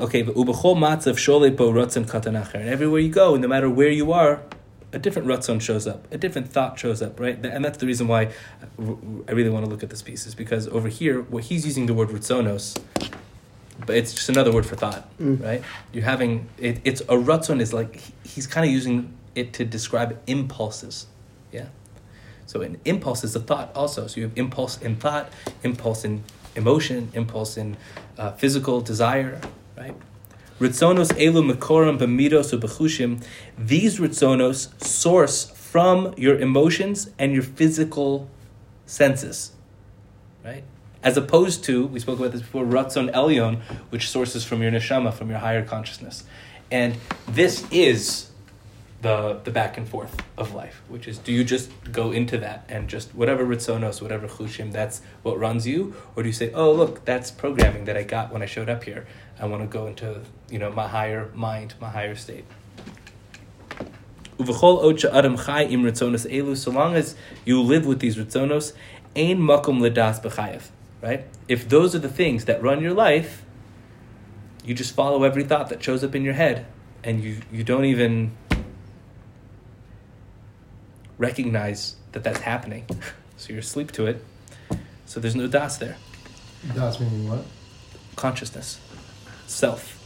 and everywhere you go, no matter where you are, a different ratzon shows up, a different thought shows up, right? And that's the reason why I really want to look at this piece, is because over here, well, he's using the word ritzonos, but it's just another word for thought, mm. right? You're having, it, it's a ratzon is like, he's kind of using it to describe impulses, yeah? So an impulse is a thought also. So you have impulse in thought, impulse in emotion, impulse in uh, physical desire, right? Ritzonos elu mekoram b'midos u'b'chushim. These ritzonos source from your emotions and your physical senses, right? As opposed to, we spoke about this before, Ratzon Elyon, which sources from your neshama, from your higher consciousness. And this is the the back and forth of life, which is, do you just go into that and just, whatever Ritzonos, whatever Chushim, that's what runs you? Or do you say, oh, look, that's programming that I got when I showed up here. I want to go into, you know, my higher mind, my higher state. Uvechol ocha adam chai im Ritzonos elu, so long as you live with these Ritzonos, ein makom ledas b'chayev. Right? If those are the things that run your life, you just follow every thought that shows up in your head, and you, you don't even recognize that that's happening. So you're asleep to it. So there's no das there. Das meaning what? Consciousness. Self.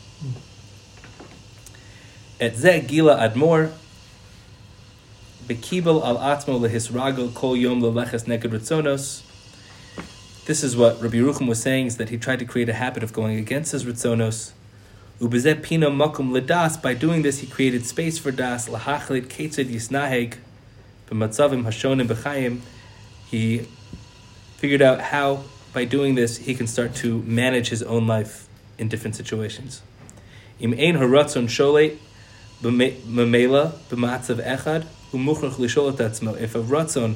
Et zeh gila admor bekibel al atmo lehisrago kol yom leleches neked ritzonos. This is what Rabbi Yerucham was saying, is that he tried to create a habit of going against his ritzonos. Ubezeh pina makum ledas. By doing this, he created space for das. Lahachlit ketzed yisnaheg b'matzavim hashonim b'chayim. He figured out how, by doing this, he can start to manage his own life in different situations. Im ein haratzon sholet b'mela b'matzav echad umuchrach lisholat atzmo. If a ratzon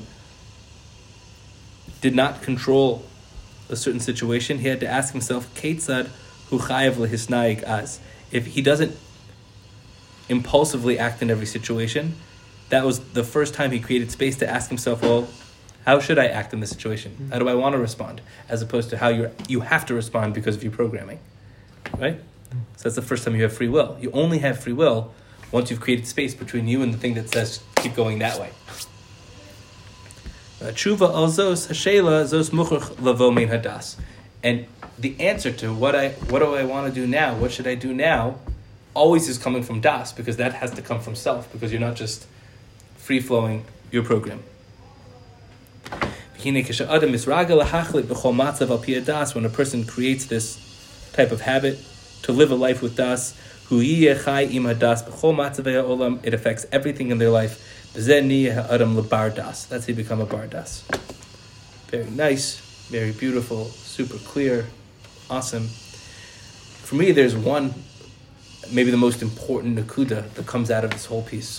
did not control a certain situation, he had to ask himself, Ketzad hu chayav lehisnaig az. If he doesn't impulsively act in every situation, that was the first time he created space to ask himself, well, how should I act in this situation? How do I want to respond? As opposed to how you you have to respond because of your programming, right? So that's the first time you have free will. You only have free will once you've created space between you and the thing that says keep going that way. Tshuva al zos hashela zos muchach lavo min hadas. And the answer to what I what do I want to do now, what should I do now, always is coming from das, because that has to come from self, because you're not just free-flowing your program. When a person creates this type of habit to live a life with das, it affects everything in their life. That's how you become a bardas. Very nice, very beautiful, super clear, awesome. For me, there's one, maybe the most important nakuda that comes out of this whole piece.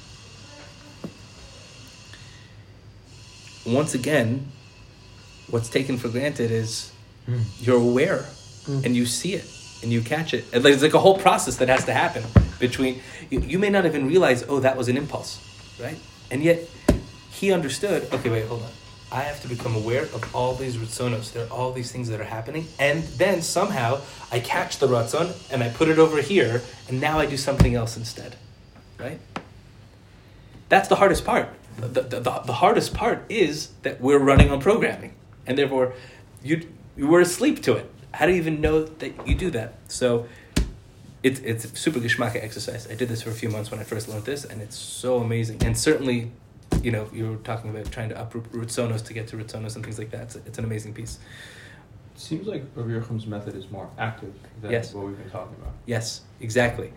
Once again, what's taken for granted is mm. you're aware mm. and you see it and you catch it. And there's like a whole process that has to happen between, you, you may not even realize, oh, that was an impulse, right? And yet he understood, okay, wait, hold on. I have to become aware of all these ritzonos. There are all these things that are happening. And then somehow I catch the ratzon and I put it over here and now I do something else instead, right? That's the hardest part. The, the, the, the hardest part is that we're running on programming, and therefore you you were asleep to it. How do you even know that you do that? So it's it's a super geschmacka exercise. I did this for a few months when I first learned this, and it's so amazing. And certainly, you know, you were talking about trying to uproot ritzonos to get to ritzonos and things like that. It's, it's an amazing piece. It seems like Rabbi Yochum's method is more active than yes. what we've been talking about. Yes, exactly.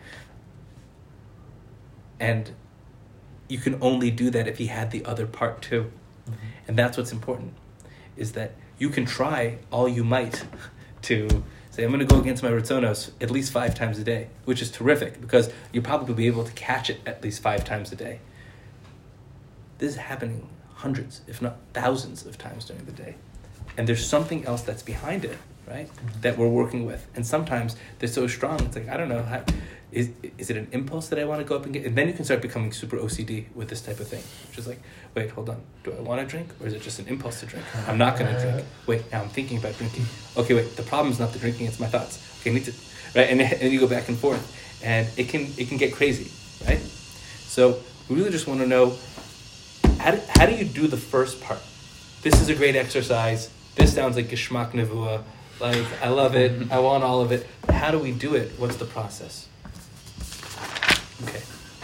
And you can only do that if he had the other part too. Mm-hmm. And that's what's important, is that you can try all you might to say, I'm going to go against my ritzonos at least five times a day, which is terrific because you'll probably be able to catch it at least five times a day. This is happening hundreds, if not thousands of times during the day. And there's something else that's behind it, right? Mm-hmm. That we're working with. And sometimes they're so strong, it's like, I don't know, how, is is it an impulse that I want to go up and get? And then you can start becoming super O C D with this type of thing. Which is like, wait, hold on. Do I want to drink? Or is it just an impulse to drink? I'm not going to drink. Wait, now I'm thinking about drinking. Okay, wait, the problem is not the drinking, it's my thoughts. Okay, I need to, right? And then you go back and forth. And it can it can get crazy, right? So we really just want to know, how do, how do you do the first part? This is a great exercise. This sounds like Geschmack Nevuah. Like, I love it. I want all of it. How do we do it? What's the process? Okay.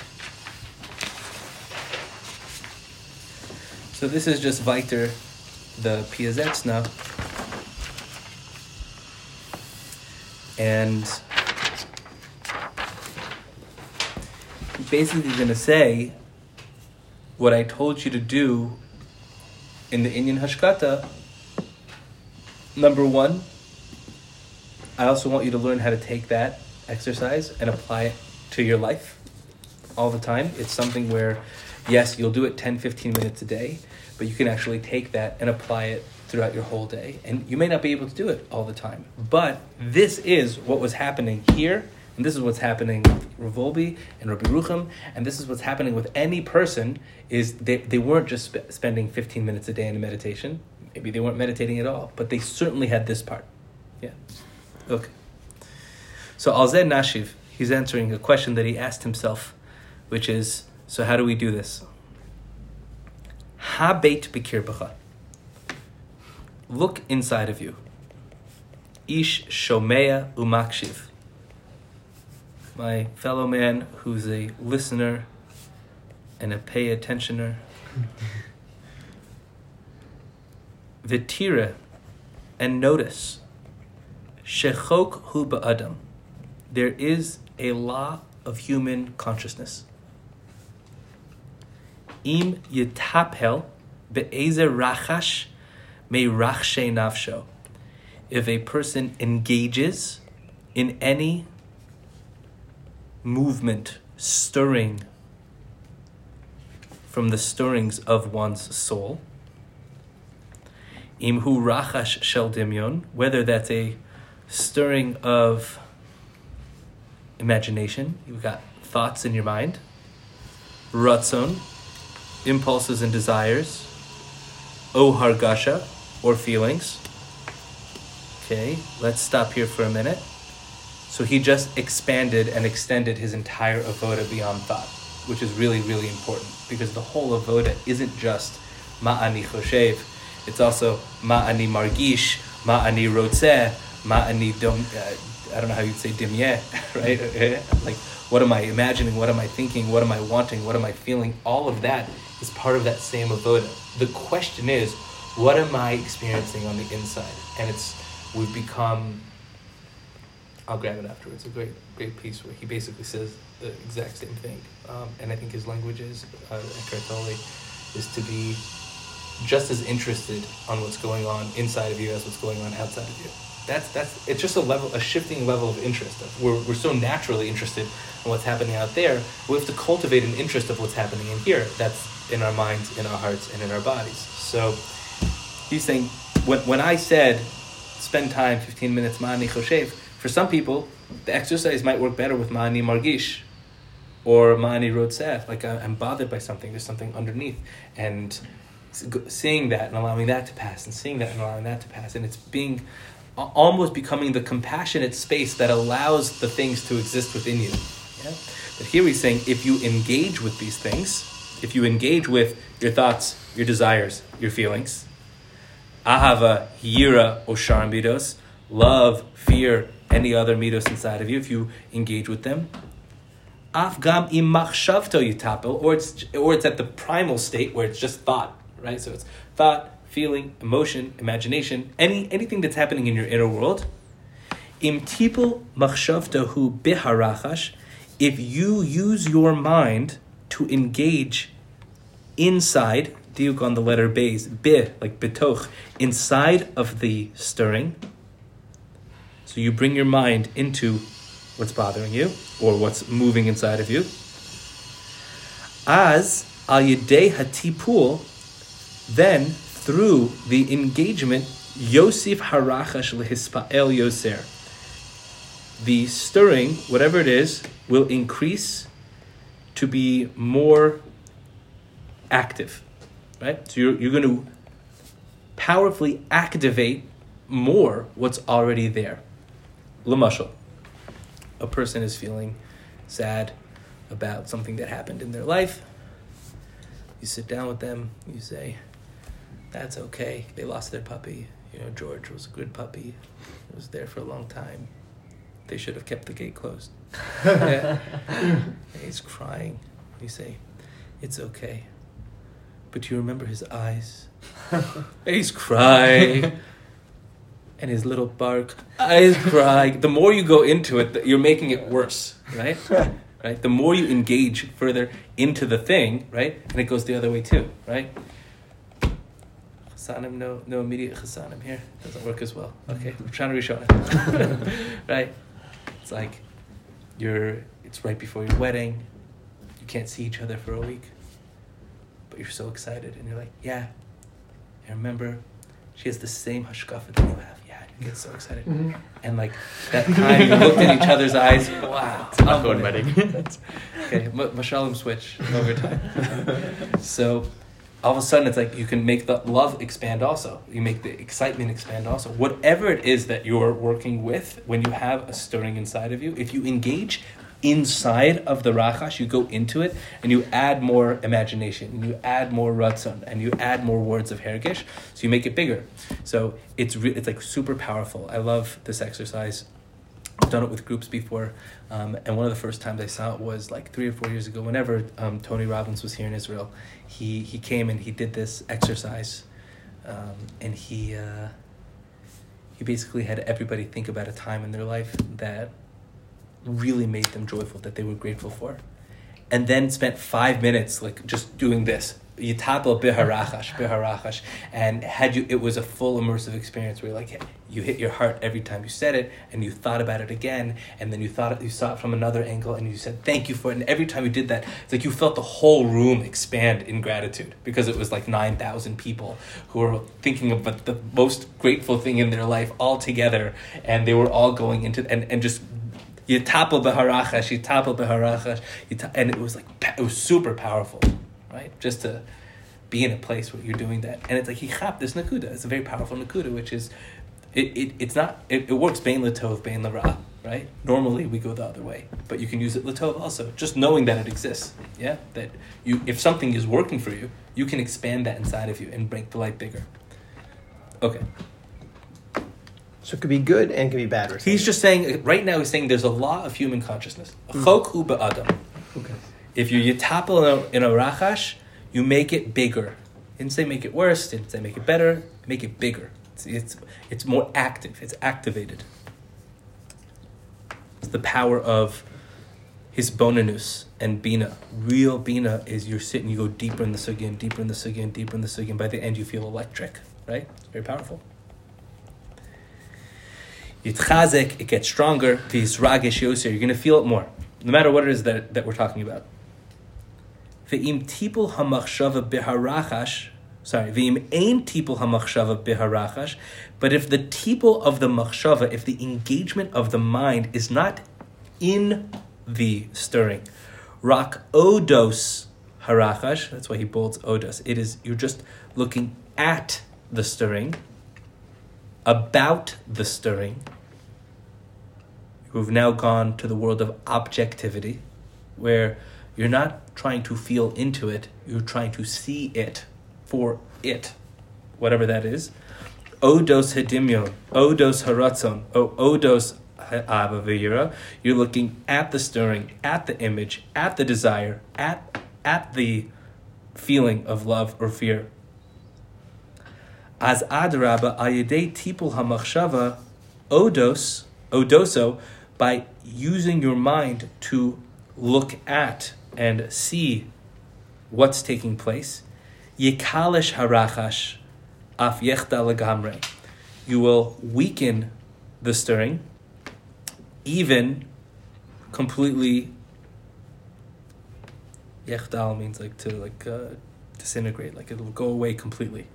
So this is just weiter the Piazetzna. And basically going to say what I told you to do in the Inyan Hashkata. Number one, I also want you to learn how to take that exercise and apply it to your life all the time. It's something where, yes, you'll do it ten, fifteen minutes a day, but you can actually take that and apply it throughout your whole day. And you may not be able to do it all the time, but this is what was happening here, and this is what's happening with Rav Wolbe and Rabbi Rucham, and this is what's happening with any person, is they, they weren't just sp- spending fifteen minutes a day in a meditation. Maybe they weren't meditating at all, but they certainly had this part. Yeah. Okay. So Alzeh Nashiv, he's answering a question that he asked himself, which is, so how do we do this? Ha beit b'kirbecha. Look inside of you. Ish shomea umakshiv. My fellow man who's a listener and a pay attentioner. V'tira, and notice. Shechok hu ba'adam. There is a law of human consciousness. Im yitapel be'eze rachash me rachshe nafsho. If a person engages in any movement, stirring from the stirrings of one's soul, imhu rachash shel dimyon, whether that's a stirring of imagination, you've got thoughts in your mind, ratzon, impulses and desires, o hargasha, or feelings. Okay, let's stop here for a minute. So he just expanded and extended his entire avoda beyond thought, which is really, really important, because the whole avoda isn't just ma'ani choshev, it's also ma'ani margish, ma'ani rotzeh, ma'ani dom, uh, I don't know how you'd say dimyeh, right? Like, what am I imagining? What am I thinking? What am I wanting? What am I feeling? All of that is part of that same avoda. The question is, what am I experiencing on the inside? And it's, we've become, I'll grab it afterwards, a great, great piece where he basically says the exact same thing. Um, and I think his language is, uh, Eckhart Tolle, is to be just as interested on what's going on inside of you as what's going on outside of you. That's that's it's just a level, a shifting level of interest. We're we're so naturally interested in what's happening out there. We have to cultivate an interest of what's happening in here. That's in our minds, in our hearts, and in our bodies. So he's saying, when when I said spend time, fifteen minutes, ma'ani choshev, for some people the exercise might work better with ma'ani margish or ma'ani rotzeh. Like, I'm bothered by something. There's something underneath, and seeing that and allowing that to pass, and seeing that and allowing that to pass, and it's being almost becoming the compassionate space that allows the things to exist within you. Yeah? But here he's saying, if you engage with these things, if you engage with your thoughts, your desires, your feelings, ahava, yira, or shar midos, love, fear, any other midos inside of you, if you engage with them, afgam im machshavto yitapel, or it's or it's at the primal state where it's just thought, right? So it's thought, feeling, emotion, imagination, any anything that's happening in your inner world. Im tipul machshavtahu biharachash, if you use your mind to engage inside, diuk on the letter beis, bi, like bitoch, inside of the stirring. So you bring your mind into what's bothering you, or what's moving inside of you. As al yedei hatipul, then through the engagement, Yosif harachash lehispa'el yoser, the stirring, whatever it is, will increase to be more active, right? So you're you're going to powerfully activate more what's already there. L'mashal, a person is feeling sad about something that happened in their life. You sit down with them, you say, that's okay. They lost their puppy. You know, George was a good puppy. He was there for a long time. They should have kept the gate closed. Yeah. He's crying. You say, it's okay. But you remember his eyes. He's crying. And his little bark. Eyes crying. The more you go into it, you're making it worse, right? Right? The more you engage further into the thing, right? And it goes the other way too, right? Chasanim, no, no immediate chasanim here. Doesn't work as well. Okay, we're trying to reshow it. Right? It's like you're. It's right before your wedding. You can't see each other for a week, but you're so excited, and you're like, yeah. I remember, she has the same hashkafa that you have. Yeah, you get so excited, mm-hmm. And like that time you looked in each other's eyes. Wow, it's not going wedding. Okay, mashalom switch over time. So. All of a sudden, it's like you can make the love expand also. You make the excitement expand also. Whatever it is that you're working with, when you have a stirring inside of you, if you engage inside of the rachash, you go into it, and you add more imagination, and you add more ratzon, and you add more words of hergish, so you make it bigger. So it's re- it's like super powerful. I love this exercise. I've done it with groups before, um, and one of the first times I saw it was like three or four years ago. Whenever um, Tony Robbins was here in Israel, he he came and he did this exercise, um, and he uh, he basically had everybody think about a time in their life that really made them joyful, that they were grateful for, and then spent five minutes like just doing this. Yitapel biharachash, biharachash, and had you, it was a full immersive experience where like you hit your heart every time you said it, and you thought about it again, and then you thought it, you saw it from another angle, and you said thank you for it, and every time you did that, it's like you felt the whole room expand in gratitude, because it was like nine thousand people who were thinking of the most grateful thing in their life all together, and they were all going into and and just yitapel biharachash, yitapel biharachash, and it was like it was super powerful. Right? Just to be in a place where you're doing that. And it's like, he chap this nakuda. It's a very powerful nakuda, which is, it, it it's not, it, it works bein l'tov, bein l'ra, right? Normally we go the other way, but you can use it l'tov also. Just knowing that it exists, yeah? That you, if something is working for you, you can expand that inside of you and make the light bigger. Okay. So it could be good and it could be bad. we're saying. He's just saying, right now he's saying there's a law of human consciousness. Chok hu ba'adam. Okay. If you yitapel in a, in a rachash, you make it bigger. Didn't say make it worse, didn't say make it better, make it bigger. It's, it's, it's more active, it's activated. It's the power of his bonanus and bina. Real bina is you're sitting, you go deeper in the sugya and deeper in the sugya and deeper in the sugya, and by the end you feel electric, right? It's very powerful. Yitchazek, it gets stronger. V'yisragesh yoser, you're going to feel it more, no matter what it is that, that we're talking about. Ve'im tipul hamachshava biharachash, sorry, ve'im ein tipul hamachshava biharachash, but if the tipul of the machshava, if the engagement of the mind is not in the stirring, rak odos harachash, that's why he bolds odos, it is, you're just looking at the stirring, about the stirring. We've now gone to the world of objectivity, where you're not trying to feel into it, you're trying to see it for it, whatever that is. Odos hedimyon, odos haratzon, o odos ha'avavira. You're looking at the stirring, at the image, at the desire, at at the feeling of love or fear. As adraba ayidei tipul hamachshava odos odoso, by using your mind to look at and see what's taking place. Yikalish harachash af yechda legamre. You will weaken the stirring, even completely. Yechdal means like to like uh, disintegrate, like it will go away completely.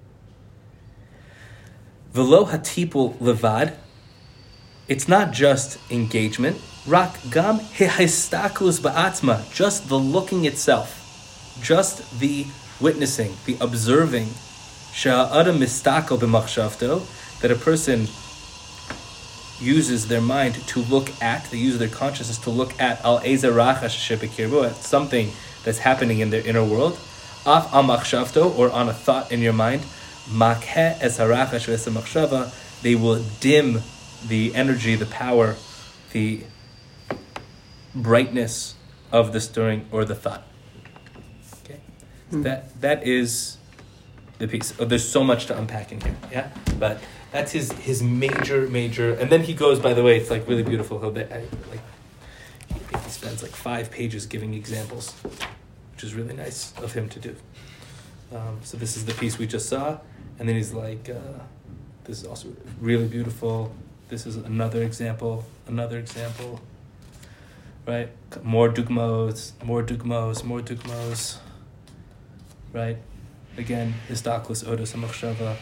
Velo hatipul levad. It's not just engagement. Rak gam hihistaklus ba'atzma. Just the looking itself, just the witnessing, the observing. Sha'adam mistakel b'machshavto, that a person uses their mind to look at. They use their consciousness to look at al ezer rachash shebekirbo, at something that's happening in their inner world. Af amachshavto, or on a thought in your mind. Makhe es harachash v'es machshava. They will dim the energy, the power, the brightness of the stirring or the thought. Okay, mm. that that is the piece. Oh, there's so much to unpack in here. Yeah, but that's his his major major. And then he goes. By the way, it's like really beautiful. He'll be, I, like he spends like five pages giving examples, which is really nice of him to do. Um, so this is the piece we just saw, and then he's like, uh, this is also really beautiful. This is another example, another example, right? More dugmos, more dugmos, more dugmos, right? Again, histaklis odos hamachshava.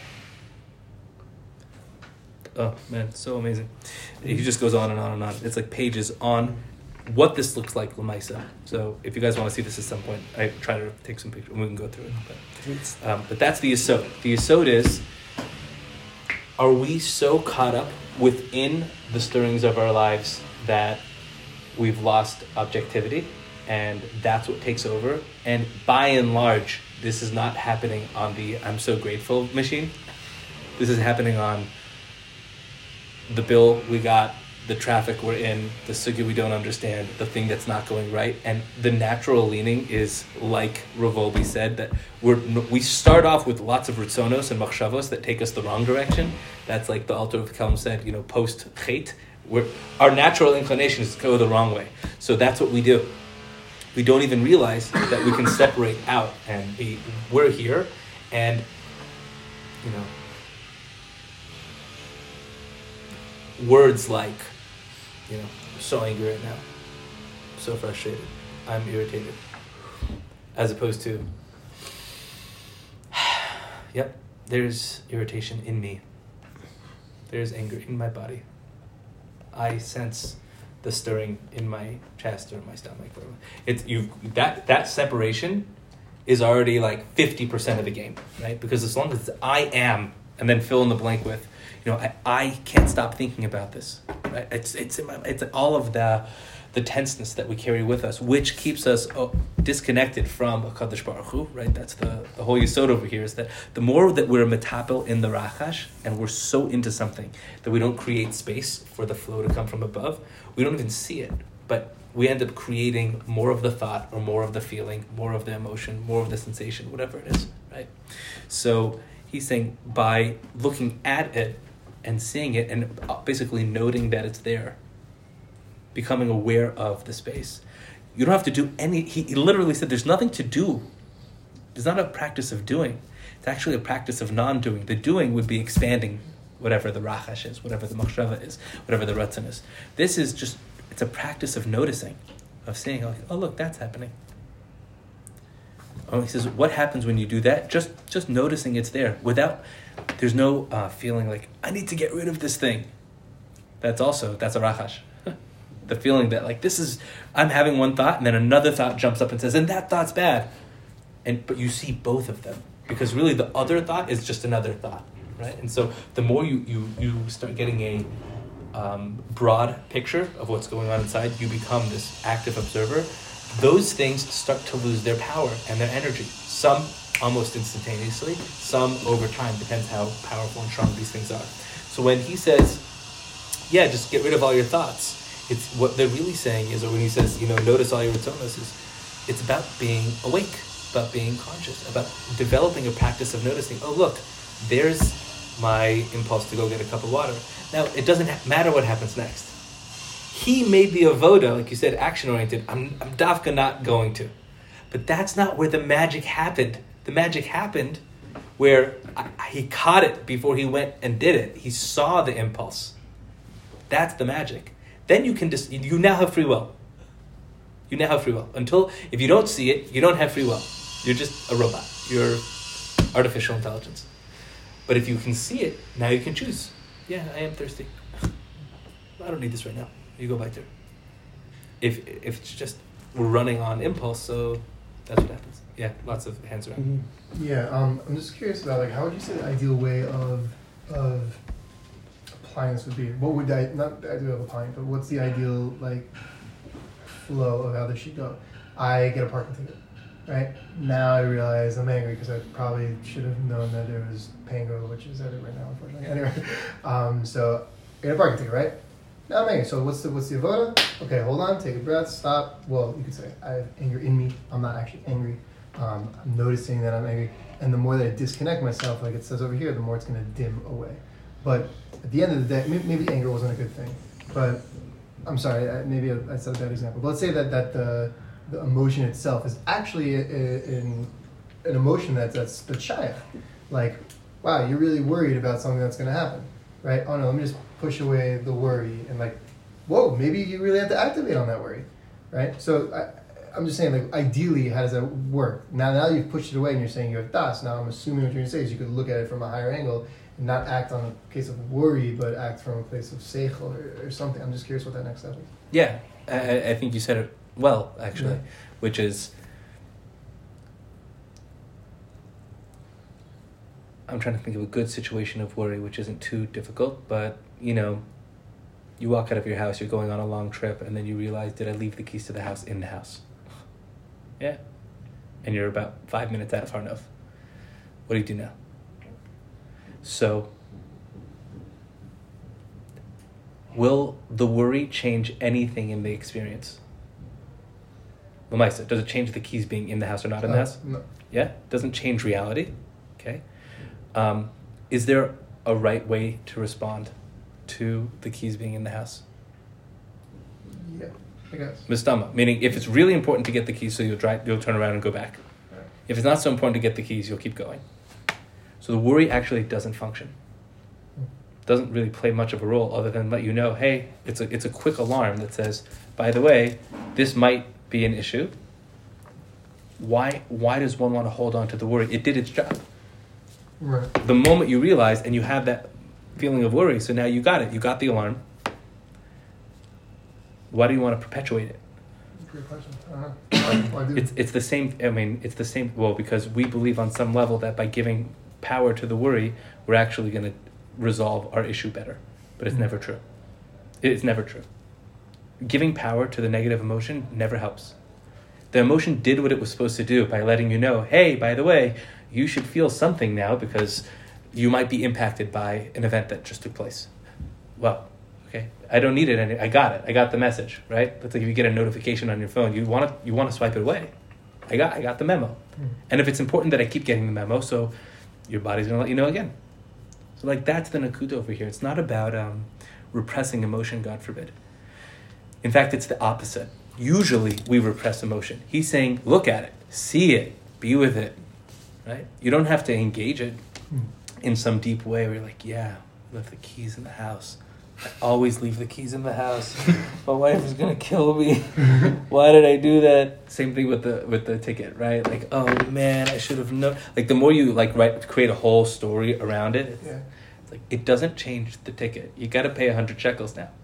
Oh man, so amazing. He just goes on and on and on. It's like pages on what this looks like l'maisa. So if you guys want to see this at some point, I try to take some pictures and we can go through it. But, um, but that's the yesod. The yesod is, are we so caught up within the stirrings of our lives that we've lost objectivity, and that's what takes over? And by and large, this is not happening on the I'm so grateful machine. This is happening on the bill we got, the traffic we're in, the sugya we don't understand, the thing that's not going right. And the natural leaning is, like Ravolbi said, that we're, we start off with lots of ritzonos and machshavos that take us the wrong direction. That's like the Alter of Kelm said, you know, post chet. We're, our natural inclination is to go the wrong way. So that's what we do. We don't even realize that we can separate out and be, we're here, and, you know, words like, you know, I'm so angry right now, I'm so frustrated, I'm irritated, as opposed to, yep, there's irritation in me, there's anger in my body, I sense the stirring in my chest or my stomach. It's you that that separation is already like fifty percent of the game, right? Because as long as I am and then fill in the blank with, you know, I, I can't stop thinking about this. Right? It's it's in my, it's all of the the tenseness that we carry with us, which keeps us oh, disconnected from HaKadosh Baruch Hu, right? That's the, the whole yesod over here, is that the more that we're metapel in the rachash, and we're so into something that we don't create space for the flow to come from above, we don't even see it, but we end up creating more of the thought, or more of the feeling, more of the emotion, more of the sensation, whatever it is, right? So he's saying by looking at it and seeing it and basically noting that it's there, becoming aware of the space. You don't have to do any, he, he literally said there's nothing to do. There's not a practice of doing. It's actually a practice of non-doing. The doing would be expanding whatever the rachash is, whatever the machshava is, whatever the ratzon is. This is just, it's a practice of noticing, of seeing, like, oh look, that's happening. Oh, he says, what happens when you do that? Just just noticing it's there, without, there's no uh, feeling like, I need to get rid of this thing. That's also, that's a rachash. The feeling that, like, this is, I'm having one thought, and then another thought jumps up and says, and that thought's bad. And but you see both of them, because really the other thought is just another thought, right? And so the more you, you, you start getting a um, broad picture of what's going on inside, you become this active observer. Those things start to lose their power and their energy. Some almost instantaneously, some over time, depends how powerful and strong these things are. So when he says, yeah, just get rid of all your thoughts, it's what they're really saying is, or when he says, you know, notice all your retzonos, is it's about being awake, about being conscious, about developing a practice of noticing, oh look, there's my impulse to go get a cup of water. Now, it doesn't ha- matter what happens next. He made the avoda, like you said, action-oriented. I'm, I'm dafka not going to. But that's not where the magic happened. The magic happened where I, he caught it before he went and did it. He saw the impulse. That's the magic. Then you can just, you now have free will. You now have free will. Until, if you don't see it, you don't have free will. You're just a robot. You're artificial intelligence. But if you can see it, now you can choose. Yeah, I am thirsty. I don't need this right now. You go back there. If if it's just, we're running on impulse, so that's what happens. Yeah, lots of hands around. Mm-hmm. Yeah, um, I'm just curious about, like, how would you say the ideal way of of applying this would be? What would I, not the idea of applying, but what's the ideal, like, flow of how this should go? I get a parking ticket, right? Now I realize I'm angry because I probably should have known that there was Pango, which is edit right now, unfortunately. Anyway, um, so I get a parking ticket, right? Now I'm angry. So what's the what's the avoda? Okay, hold on, take a breath, stop. Well, you could say I have anger in me. I'm not actually angry. Um, I'm noticing that I'm angry, and the more that I disconnect myself, like it says over here, the more it's going to dim away. But at the end of the day, maybe, maybe anger wasn't a good thing. But I'm sorry, I, maybe I, I said a bad example. But let's say that that the the emotion itself is actually a, a, an an emotion that's that's that's shy. Like, wow, you're really worried about something that's going to happen, right? Oh no, let me just push away the worry, and like, whoa, maybe you really have to activate on that worry, right? So I, I'm just saying, like, ideally, how does that work? Now, now you've pushed it away, and you're saying you have das. Now I'm assuming what you're going to say is you could look at it from a higher angle and not act on a case of worry, but act from a place of seichel or, or something. I'm just curious what that next step is. Yeah, I, I think you said it well, actually, yeah. Which is, I'm trying to think of a good situation of worry which isn't too difficult, but, you know, you walk out of your house, you're going on a long trip, and then you realize, did I leave the keys to the house in the house? Yeah. And you're about five minutes out of Har Nof. What do you do now? So, will the worry change anything in the experience? Lamaisa, does it change the keys being in the house or not in the house? No. Yeah? Doesn't change reality? Okay. Um, is there a right way to respond to the keys being in the house? Yeah, I guess. Mistama, meaning if it's really important to get the keys, so you'll drive, you'll turn around and go back. Right. If it's not so important to get the keys, you'll keep going. So the worry actually doesn't function. Doesn't really play much of a role other than let you know, hey, it's a it's a quick alarm that says, by the way, this might be an issue. Why why does one want to hold on to the worry? It did its job. Right. The moment you realize and you have that feeling of worry, so now you got it. You got the alarm. Why do you want to perpetuate it? Great question. Uh, why, why do? It's it's the same. I mean, it's the same. Well, because we believe on some level that by giving power to the worry, we're actually going to resolve our issue better. But it's Mhm. never true. It's never true. Giving power to the negative emotion never helps. The emotion did what it was supposed to do by letting you know, hey, by the way, you should feel something now because you might be impacted by an event that just took place. Well, okay, I don't need it. Any- I got it. I got the message, right? That's like if you get a notification on your phone, you want to you want to swipe it away. I got I got the memo. Mhm. And if it's important that I keep getting the memo, so your body's going to let you know again. So like that's the nakuda over here. It's not about um, repressing emotion, God forbid. In fact, it's the opposite. Usually we repress emotion. He's saying, look at it, see it, be with it, right? You don't have to engage it Mhm. in some deep way where you're like, yeah, I left the keys in the house. I always leave the keys in the house. My wife is gonna kill me. Why did I do that? Same thing with the with the ticket, right? Like, oh man, I should have known. Like the more you like write, create a whole story around it, it's, Yeah. it's like it doesn't change the ticket. You got to pay a hundred shekels now.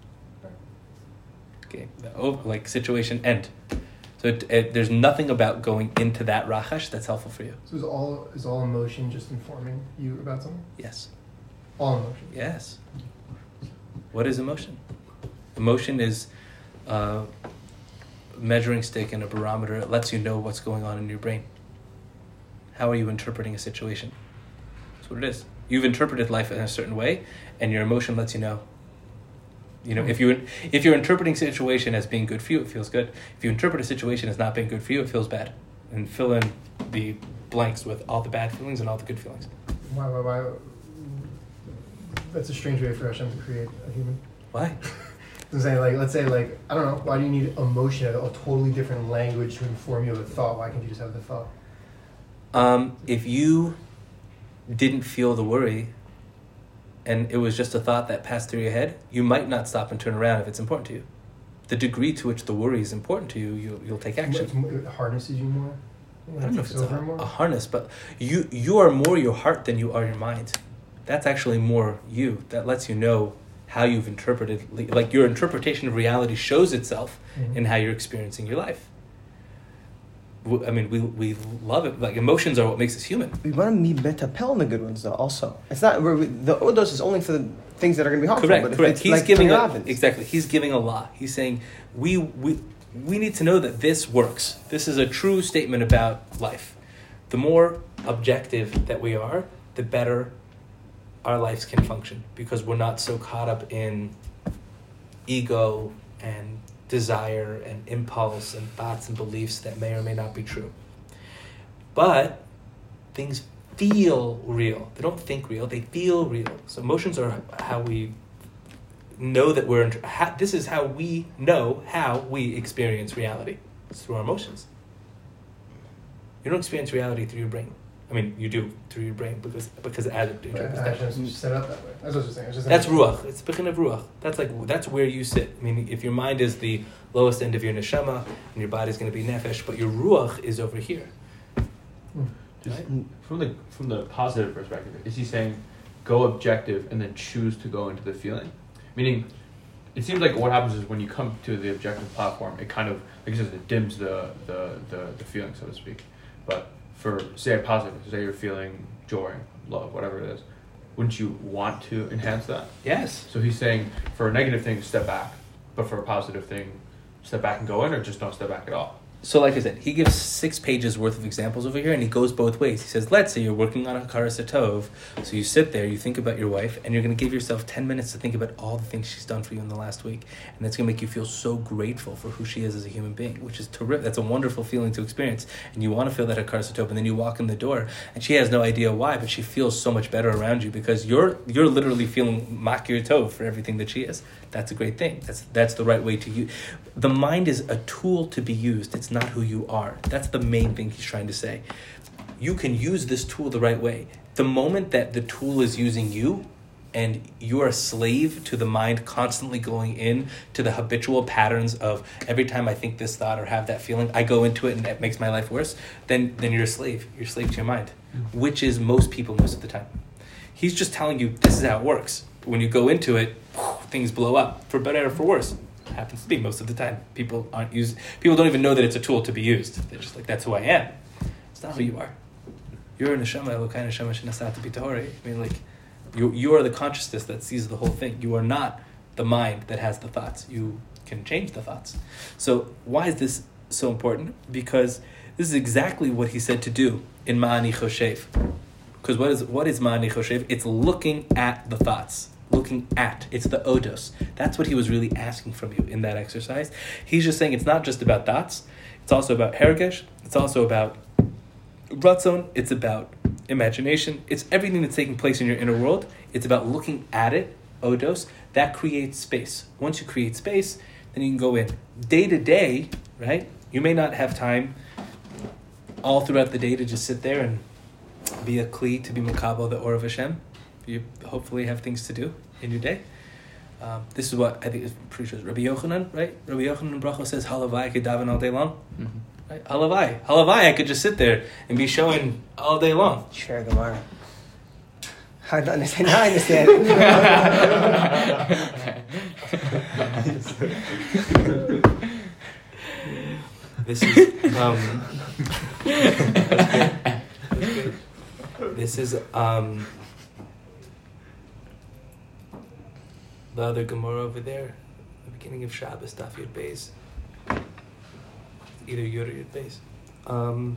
Okay, the over, like situation end. So it, it, there's nothing about going into that rachash that's helpful for you. So is all is all emotion just informing you about something? Yes. All emotion. Yes. What is emotion? Emotion is a measuring stick and a barometer. It lets you know what's going on in your brain. How are you interpreting a situation? That's what it is. You've interpreted life in a certain way, and your emotion lets you know. You know, if you if you're interpreting a situation as being good for you, it feels good. If you interpret a situation as not being good for you, it feels bad. And fill in the blanks with all the bad feelings and all the good feelings. Why, why, why? That's a strange way for Hashem to create a human. Why? I'm saying, like, let's say, like, I don't know, why do you need emotion, a totally different language to inform you of a thought? Why can't you just have the thought? Um, if you didn't feel the worry, and it was just a thought that passed through your head, you might not stop and turn around if it's important to you. The degree to which the worry is important to you, you you'll take action. It's more- It harnesses you more? I don't know if Takes it's a, over more? a harness, but you you are more your heart than you are your mind. That's actually more you. That lets you know how you've interpreted, like your interpretation of reality shows itself Mhm. in how you're experiencing your life. W- I mean, we we love it. Like emotions are what makes us human. We want to be metapel in the good ones, though. Also, it's not we're, the odos is only for the things that are going to be harmful. Correct, but if correct. it's He's like giving a, Ravens, exactly. He's giving a law. He's saying we we we need to know that this works. This is a true statement about life. The more objective that we are, the better our lives can function because we're not so caught up in ego and desire and impulse and thoughts and beliefs that may or may not be true. But things feel real. They don't think real. They feel real. So emotions are how we know that we're. In, how, this is how we know how we experience reality. It's through our emotions. You don't experience reality through your brain. I mean, you do through your brain because because as it Right, interprets that. Hashem's set up that way. That's what I was just saying. It's just That's ruach. It's bechin of ruach. That's like that's where you sit. I mean, if your mind is the lowest end of your neshama and your body's going to be nefesh, but your ruach is over here. Mm. Just Right. from the from the positive perspective, is he saying go objective and then choose to go into the feeling? Meaning, it seems like what happens is when you come to the objective platform, it kind of, like you said, it dims the the, the, the feeling, so to speak. But for, say, a positive, say you're feeling joy, love, whatever it is, wouldn't you want to enhance that? Yes. So he's saying for a negative thing, step back, but for a positive thing, step back and go in, or just don't step back at all? So like I said, he gives six pages worth of examples over here, and he goes both ways. He says, let's say you're working on a Hakaras Hatov, so you sit there, you think about your wife, and you're going to give yourself ten minutes to think about all the things she's done for you in the last week, and that's going to make you feel so grateful for who she is as a human being, which is terrific. That's a wonderful feeling to experience, and you want to feel that Hakaras Hatov, and then you walk in the door, and she has no idea why, but she feels so much better around you because you're you're literally feeling Makir Tov for everything that she is. That's a great thing. That's that's the right way to use. The mind is a tool to be used. It's not who you are. That's the main thing he's trying to say. You can use this tool the right way. The moment that the tool is using you and you're a slave to the mind constantly going in to the habitual patterns of every time I think this thought or have that feeling, I go into it and it makes my life worse, then then you're a slave. You're a slave to your mind, which is most people most of the time. He's just telling you this is how it works. When you go into it, things blow up, for better or for worse. It happens to be most of the time. People aren't used. People don't even know that it's a tool to be used. They're just like, that's who I am. It's not who you are. you're a neshama, Elokai neshama shenasata b'tahori. I mean, like, you you are the consciousness that sees the whole thing. You are not the mind that has the thoughts. You can change the thoughts. So why is this so important? Because this is exactly what he said to do in Ma'ani Choshev. Because what is what is Ma'ani Choshev? It's looking at the thoughts. Looking at. It's the odos. That's what he was really asking from you in that exercise. He's just saying it's not just about thoughts. It's also about hergesh. It's also about ratzon. It's about imagination. It's everything that's taking place in your inner world. It's about looking at it, odos. That creates space. Once you create space, then you can go in. Day to day, right? You may not have time all throughout the day to just sit there and be a kli, to be makabel, the or of Hashem. You hopefully have things to do in your day. Um, this is what I think is pretty sure. Rabbi Yochanan, right? Rabbi Yochanan Bracha says, "Halavai I could daven all day long." Mhm. Right? Halavai, halavai I could just sit there and be showing all day long. Sure, Gemara. Hard to understand. Now I understand. This is um, this is um, the other Gemara over there, the beginning of Shabbos, Daf Yud Beis, either Yud or Yud Beis, um,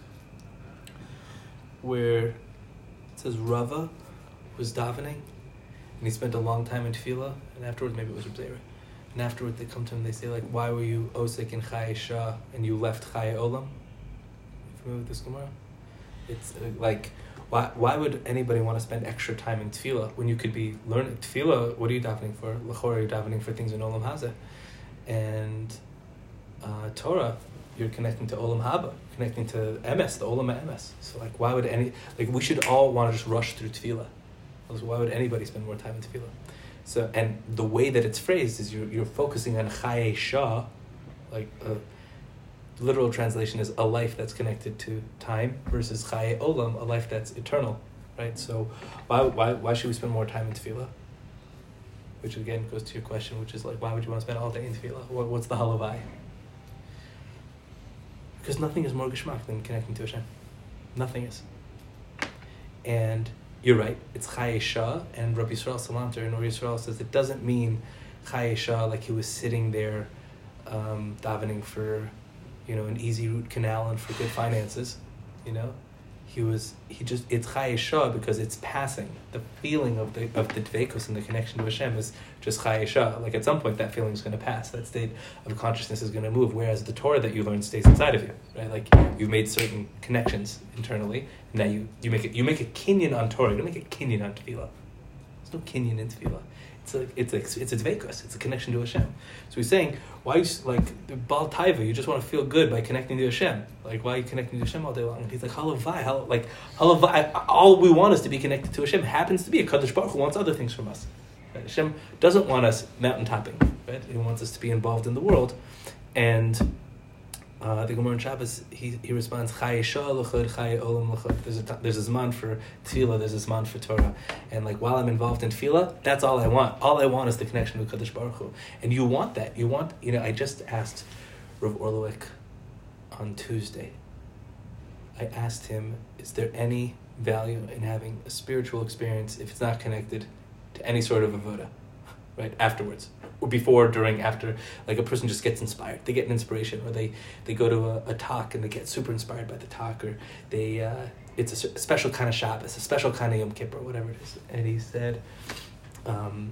where it says Rava was davening, and he spent a long time in tefillah, and afterwards, maybe it was Reb Zera, and afterwards they come to him, they say, like, why were you osik in Chaye Shah, and you left Chaye Olam? You familiar with this Gemara? It's uh, like, why why would anybody want to spend extra time in tefillah when you could be learning tefillah? What are you davening for? L'chora, you're davening for things in Olam Hazeh. And uh, Torah, you're connecting to Olam Haba, connecting to M S, the Olam M S. So like, why would any, like, we should all want to just rush through tefillah. Why would anybody spend more time in tefillah? So, and the way that it's phrased is you're, you're focusing on Chaye Shah, like a literal translation is a life that's connected to time, versus Chaye Olam, a life that's eternal, right? So why why why should we spend more time in tefillah? Which again goes to your question, which is like, why would you want to spend all day in tefillah? What, what's the halavai? Because nothing is more geschmack than connecting to Hashem. Nothing is. And you're right, it's Chaye Shah, and Rabbi Yisrael Salanter in Or Yisrael says it doesn't mean Chaye Shah like he was sitting there um, davening for, you know, an easy root canal and for good finances, you know. He was, he just, it's Chaye Shah because it's passing. The feeling of the of the dveikus and the connection to Hashem is just Chaye Shah. Like at some point that feeling is going to pass. That state of consciousness is going to move, whereas the Torah that you learn stays inside of you, right? Like you've made certain connections internally, and now you, you make it, you make a kinyan on Torah. You don't make a kinyan on tefillah. There's no kinyan in tefillah. It's a, it's a, it's a dveikus. It's a connection to Hashem. So he's saying, why you, like, Baal Taiva, you just want to feel good by connecting to Hashem. Like, why are you connecting to Hashem all day long? And he's like, halavai, hal, like, halavai, all we want is to be connected to Hashem. Happens to be a Kadosh Baruch Hu wants other things from us. Right? Hashem doesn't want us mountaintopping, right? He wants us to be involved in the world. And uh, the Gemara in Shabbos, he, he responds, Chaye Shah l'chod, Chaye Olam l'chod. There's a, there's a zman for tefillah, there's a zman for Torah. And like, while I'm involved in tefillah, that's all I want. All I want is the connection with Kadosh Baruch Hu. And you want that. You want, you know, I just asked Rav Orlowick on Tuesday. I asked him, is there any value in having a spiritual experience if it's not connected to any sort of avoda, right, afterwards? Or before, during, after, like a person just gets inspired. They get an inspiration, or they, they go to a, a talk and they get super inspired by the talk, or they, uh, it's a, a special kind of Shabbos, a special kind of Yom Kippur, whatever it is. And he said, um,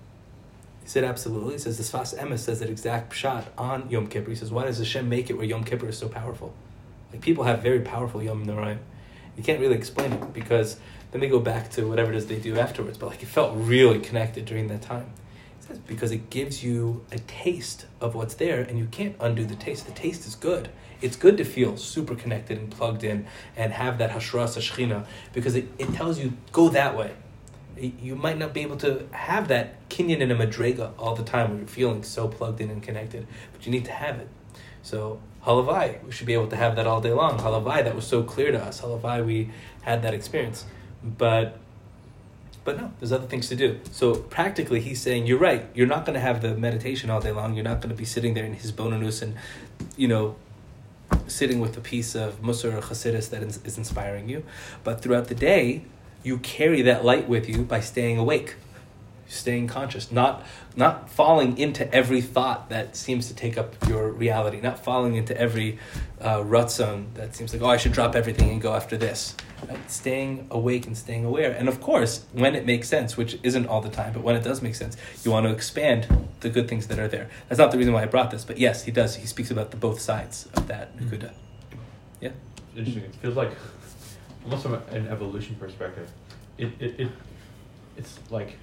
he said absolutely. He says the Sfas Emes says that exact pshat on Yom Kippur. He says, why does Hashem make it where Yom Kippur is so powerful? Like people have very powerful Yom Noraim. You can't really explain it because then they go back to whatever it is they do afterwards. But like it felt really connected during that time. Because it gives you a taste of what's there, and you can't undo the taste. The taste is good. It's good to feel super connected and plugged in and have that hashras hashchina, because it, it tells you, go that way. You might not be able to have that kinyan in a madrega all the time when you're feeling so plugged in and connected, but you need to have it. So halavai, we should be able to have that all day long. Halavai, that was so clear to us. Halavai, we had that experience. But But no, there's other things to do. So practically, he's saying, you're right. You're not going to have the meditation all day long. You're not going to be sitting there in his bonanus and, you know, sitting with a piece of Musar or Chassidus that is, is inspiring you. But throughout the day, you carry that light with you by staying awake, staying conscious, not not falling into every thought that seems to take up your reality, not falling into every uh, ratzon that seems like, oh, I should drop everything and go after this. Right? Staying awake and staying aware. And of course, when it makes sense, which isn't all the time, but when it does make sense, you want to expand the good things that are there. That's not the reason why I brought this, but yes, he does. He speaks about the both sides of that Nakuda. Yeah? Interesting. It feels like, almost from an evolution perspective, it, it, it it's like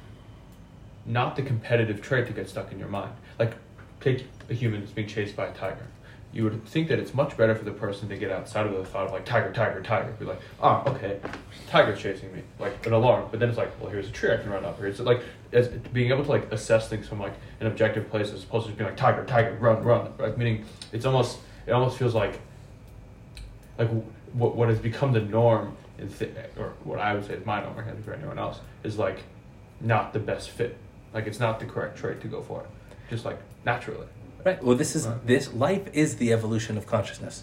not the competitive trait to get stuck in your mind. Like, take a human that's being chased by a tiger. You would think that it's much better for the person to get outside of the thought of like, tiger, tiger, tiger. Be like, oh, okay, tiger's chasing me, like an alarm. But then it's like, well, here's a tree I can run up. Or it's like, as being able to like assess things from like an objective place as opposed to being like, tiger, tiger, run, run. Right? Meaning, it's almost, it almost feels like, like what what has become the norm, in th- or what I would say is my norm, I can't speak for anyone else, is like not the best fit. Like it's not the correct trait to go for, just like naturally. Right. Well, this is Right. this life is the evolution of consciousness.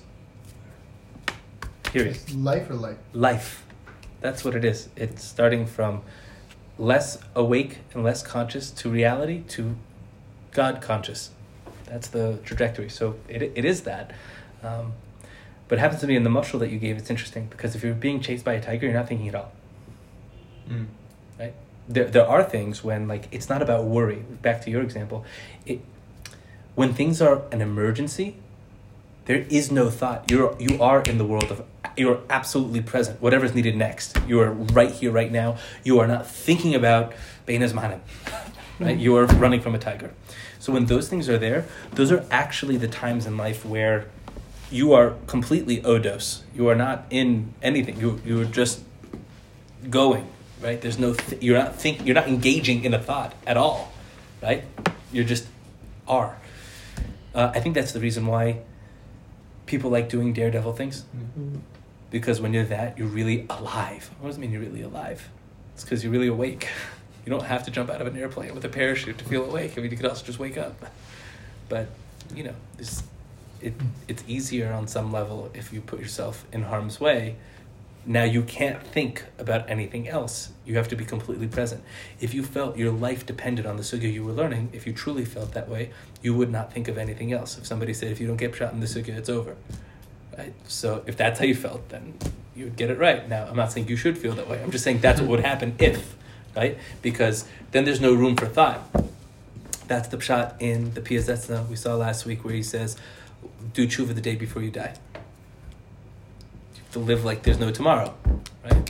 Period. It's life or life? Life. That's what it is. It's starting from less awake and less conscious to reality to God conscious. That's the trajectory. So it it is that. Um, but it happens to be in the mushal that you gave, it's interesting because if you're being chased by a tiger, you're not thinking at all. Mm. Right? There there are things when like it's not about worry. Back to your example, it when things are an emergency, there is no thought. You're you are in the world of you're absolutely present. Whatever's needed next, you are right here, right now. You are not thinking about Bein Hazmanim, right? You are running from a tiger. So when those things are there, those are actually the times in life where you are completely odos. You are not in anything. You you are just going, right? There's no th- you're not think you're not engaging in a thought at all, right? You're just are. Uh, I think that's the reason why people like doing daredevil things. Mm. Because when you're that, you're really alive. What does it mean you're really alive? It's because you're really awake. You don't have to jump out of an airplane with a parachute to feel awake. I mean, you could also just wake up. But, you know, it's, it, it's easier on some level if you put yourself in harm's way. Now you can't think about anything else. You have to be completely present. If you felt your life depended on the sugya you were learning, if you truly felt that way, you would not think of anything else. If somebody said, if you don't get shot in the sugya, it's over. Right? So if that's how you felt, then you would get it right. Now, I'm not saying you should feel that way. I'm just saying that's what would happen if, right? Because then there's no room for thought. That's the pshat in the Piyazetzna we saw last week where he says, do tshuva the day before you die. To live like there's no tomorrow, right?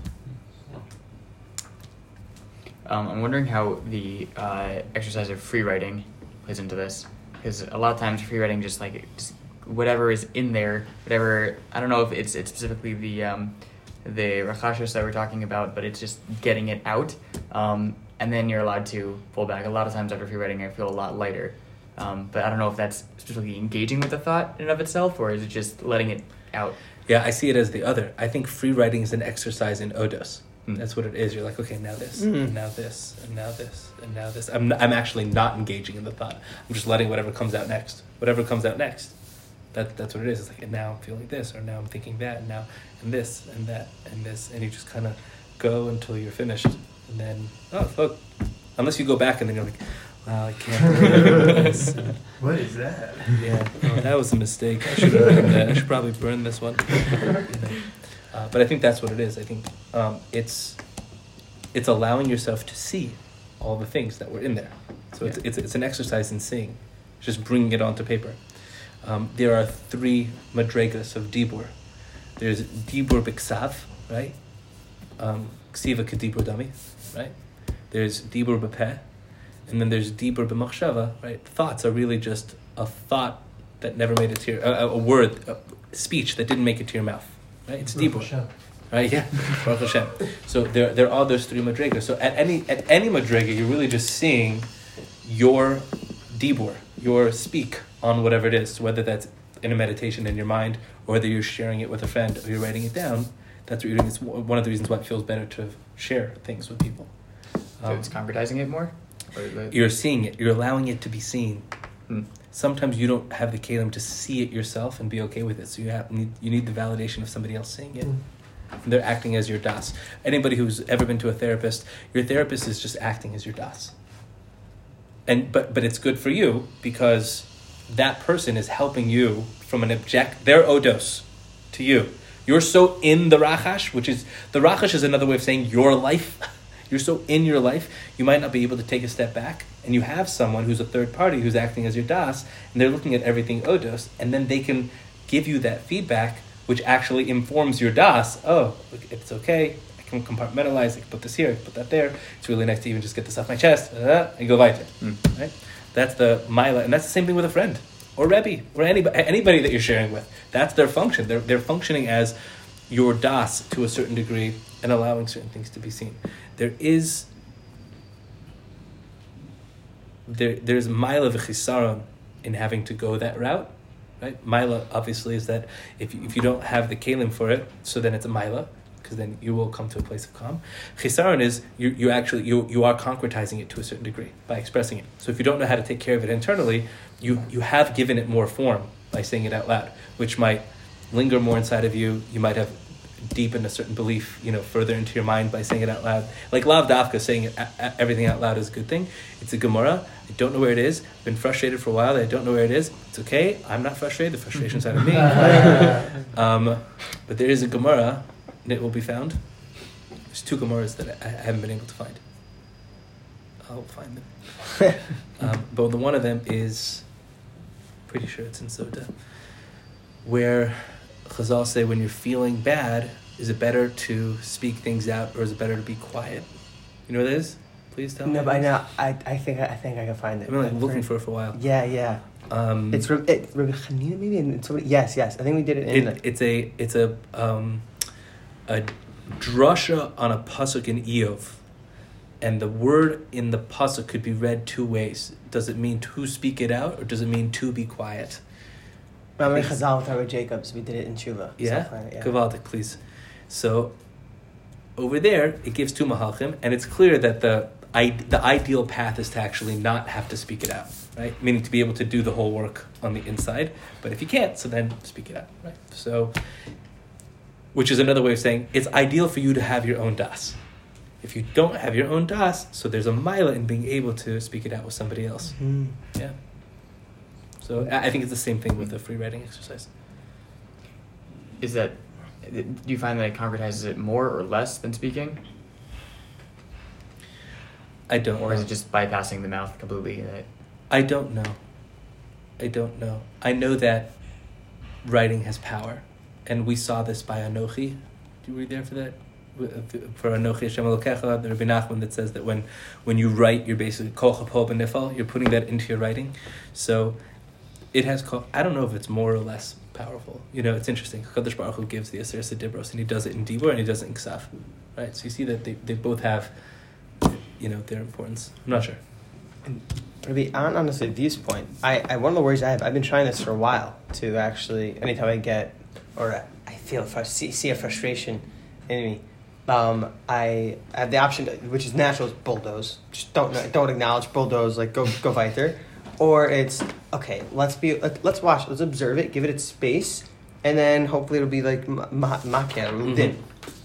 Um, I'm wondering how the uh, exercise of free writing plays into this, because a lot of times free writing just like just whatever is in there, whatever I don't know if it's it's specifically the um, the rachashos that we're talking about, but it's just getting it out, um, and then you're allowed to pull back. A lot of times after free writing, I feel a lot lighter, um, but I don't know if that's specifically engaging with the thought in and of itself, or is it just letting it out? Yeah, I see it as the other. I think free writing is an exercise in odos. Mm. That's what it is. You're like, okay, now this, Mm. and now this, and now this, and now this. I'm I'm actually not engaging in the thought. I'm just letting whatever comes out next. Whatever comes out next. That that's what it is. It's like, and now I'm feeling this, or now I'm thinking that, and now and this, and that, and this, and you just kind of go until you're finished, and then oh look, unless you go back and then you're like, wow, I can't believe this. What is that? Yeah, oh, that was a mistake. I should have burned that. I should probably burn this one. You know? uh, but I think that's what it is. I think um, it's it's allowing yourself to see all the things that were in there. So it's Yeah. it's it's an exercise in seeing, just bringing it onto paper. Um, there are three madregas of dibur. There's dibur b'ksav, right? Um, ksiva kedibur dami, right? There's dibur b'peh. And then there's dibur b'machshava, right? Thoughts are really just a thought that never made it to your, a, a word, a speech that didn't make it to your mouth, right? It's Baruch dibur, Hashem. right? Yeah, Baruch Hashem. So there, there are those three madregas. So at any, at any madrega, you're really just seeing your dibur, your speak on whatever it is, whether that's in a meditation in your mind, or whether you're sharing it with a friend, or you're writing it down. That's what you're doing. It's one of the reasons why it feels better to share things with people. So Um, it's concretizing it more? Or the- You're seeing it. You're allowing it to be seen. Hmm. sometimes you don't have the kalim to see it yourself and be okay with it. So you have need, you need the validation of somebody else seeing it. Mm. And they're acting as your das. Anybody who's ever been to a therapist, your therapist is just acting as your das. And but but it's good for you because that person is helping you from an object. Their odos to you. You're so in the rachash, which is the rachash is another way of saying your life. You're so in your life, you might not be able to take a step back, and you have someone who's a third party who's acting as your das, and they're looking at everything odos, and then they can give you that feedback, which actually informs your das. Oh, it's okay. I can compartmentalize. I can put this here. I can put that there. It's really nice to even just get this off my chest uh, and go weiter. Mm. Right? That's the mila, and that's the same thing with a friend or rebbe or anybody anybody that you're sharing with. That's their function. They're they're functioning as your das to a certain degree and allowing certain things to be seen. There is there there's mila v'chisaron in having to go that route. Right? Mila obviously is that if you, if you don't have the kalim for it, so then it's a mila, because then you will come to a place of calm. Chisaron is you you actually you you are concretizing it to a certain degree by expressing it. So if you don't know how to take care of it internally, you you have given it more form by saying it out loud, which might linger more inside of you. You might have deepened a certain belief, you know, further into your mind by saying it out loud. Like Lav Dafka, saying it, a, a, everything out loud is a good thing. It's a Gemara. I don't know where it is. I've been frustrated for a while. I don't know where it is. It's okay. I'm not frustrated. The frustration's out of me. um, but there is a Gemara that will be found. There's two Gemaras that I, I haven't been able to find. I'll find them. um, but the one of them is, pretty sure it's in Sota, where Chazal say when you're feeling bad, is it better to speak things out or is it better to be quiet? You know what that is? Please tell me. No, by now I I think I think I can find it. I've been like looking for it for a while. Yeah, yeah. Um, it's Rabbi it, Chanina maybe, and somebody. Yes, yes. I think we did it in. It, it's a it's a um, a drasha on a pasuk in Eov, and the word in the pasuk could be read two ways. Does it mean to speak it out or does it mean to be quiet? Rabbi Chazal with Rabbi Jacobs, we did it in Tshuva. Yeah, yeah. Gavaldik, please. So over there, it gives two mahalchim, and it's clear that the I, the ideal path is to actually not have to speak it out, right? Meaning to be able to do the whole work on the inside. But if you can't, so then speak it out, right? So, which is another way of saying it's ideal for you to have your own das. If you don't have your own das, so there's a mila in being able to speak it out with somebody else. Mm-hmm. Yeah. So I think it's the same thing with the free writing exercise. Is that, do you find that it concretizes it more or less than speaking? I don't Or know. is it just bypassing the mouth completely? I don't know. I don't know. I know that writing has power. And we saw this by Anochi. Do you read there for that? For Anochi Hashem Elokecha, the Rabbi Nachman that says that when, when you write, you're basically kol chapol b'nifal, you're putting that into your writing. So it has, I don't know if it's more or less powerful. You know, it's interesting. Kadosh Baruch Hu gives the Aser Sedibros, and he does it in Dibur and he does it in Ksav. Right? So you see that they, they both have, you know, their importance. I'm not sure. And Rabbi, on honestly, V's point, I, I one of the worries I have, I've been trying this for a while to actually, anytime I get, or I feel, if I see, see a frustration in me, um, I have the option, to, which is natural, is bulldoze. Just don't don't acknowledge, bulldoze, like go go weiter. Or it's, okay, let's be, let, let's watch, let's observe it, give it its space, and then hopefully it'll be like makia, moved in.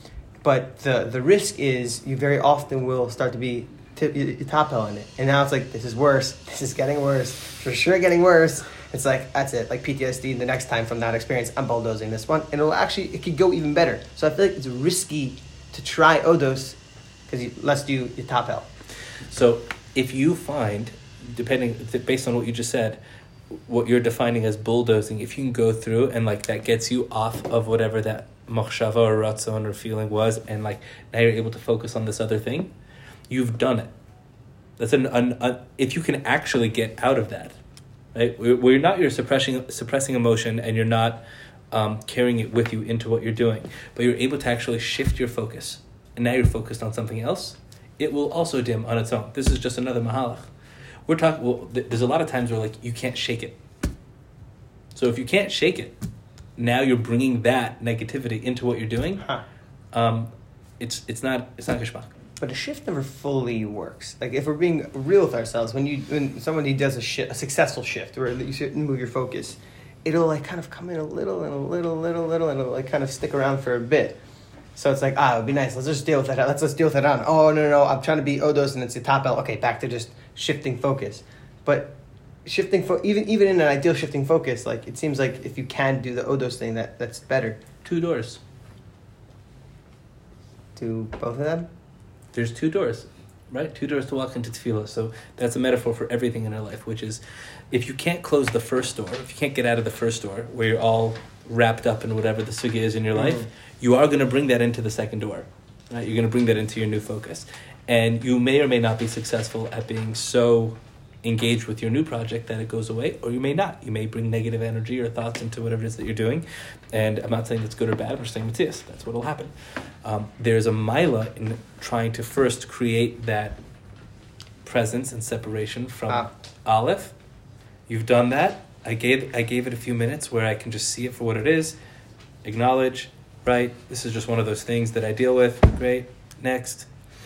But the, the risk is you very often will start to be tip, tapel in it. And now it's like, this is worse, this is getting worse, for sure getting worse. It's like, that's it, like P T S D, the next time from that experience, I'm bulldozing this one. And it'll actually, it could go even better. So I feel like it's risky to try odos, because let's do your tapel. So if you find, depending, based on what you just said, what you're defining as bulldozing, if you can go through and like that gets you off of whatever that machshava or ratzon or feeling was, and like now you're able to focus on this other thing, you've done it. That's an, an, an if you can actually get out of that, right? Where you're not you're suppressing suppressing emotion and you're not um, carrying it with you into what you're doing, but you're able to actually shift your focus, and now you're focused on something else. It will also dim on its own. This is just another mahalach. We're talking. Well, th- there's a lot of times where like you can't shake it. So if you can't shake it, now you're bringing that negativity into what you're doing. Huh. Um, it's it's not it's not geshmak. but a shift never fully works. Like if we're being real with ourselves, when you when somebody does a shift, a successful shift, where you sit and move your focus, it'll like kind of come in a little and a little, little, little, and it'll like kind of stick around for a bit. So it's like, ah, it would be nice. Let's just deal with that. Let's let's deal with that on. Oh no, no, no. I'm trying to be Odos and it's the top L. Okay, back to just shifting focus. But shifting fo- even even in an ideal shifting focus, like it seems like if you can do the Odos thing, that that's better. Two doors. Do both of them? There's two doors, right? Two doors to walk into tefillah. So that's a metaphor for everything in our life, which is if you can't close the first door, if you can't get out of the first door where you're all wrapped up in whatever the sugya is in your life, mm-hmm. you are going to bring that into the second door, right? You're going to bring that into your new focus. And you may or may not be successful at being so engaged with your new project that it goes away, or you may not. You may bring negative energy or thoughts into whatever it is that you're doing. And I'm not saying that's good or bad, I'm just saying Matthias, that's what will happen. Um, there's a mila in trying to first create that presence and separation from ah. Aleph. You've done that. I gave I gave it a few minutes where I can just see it for what it is, acknowledge, right? This is just one of those things that I deal with. Great. Next.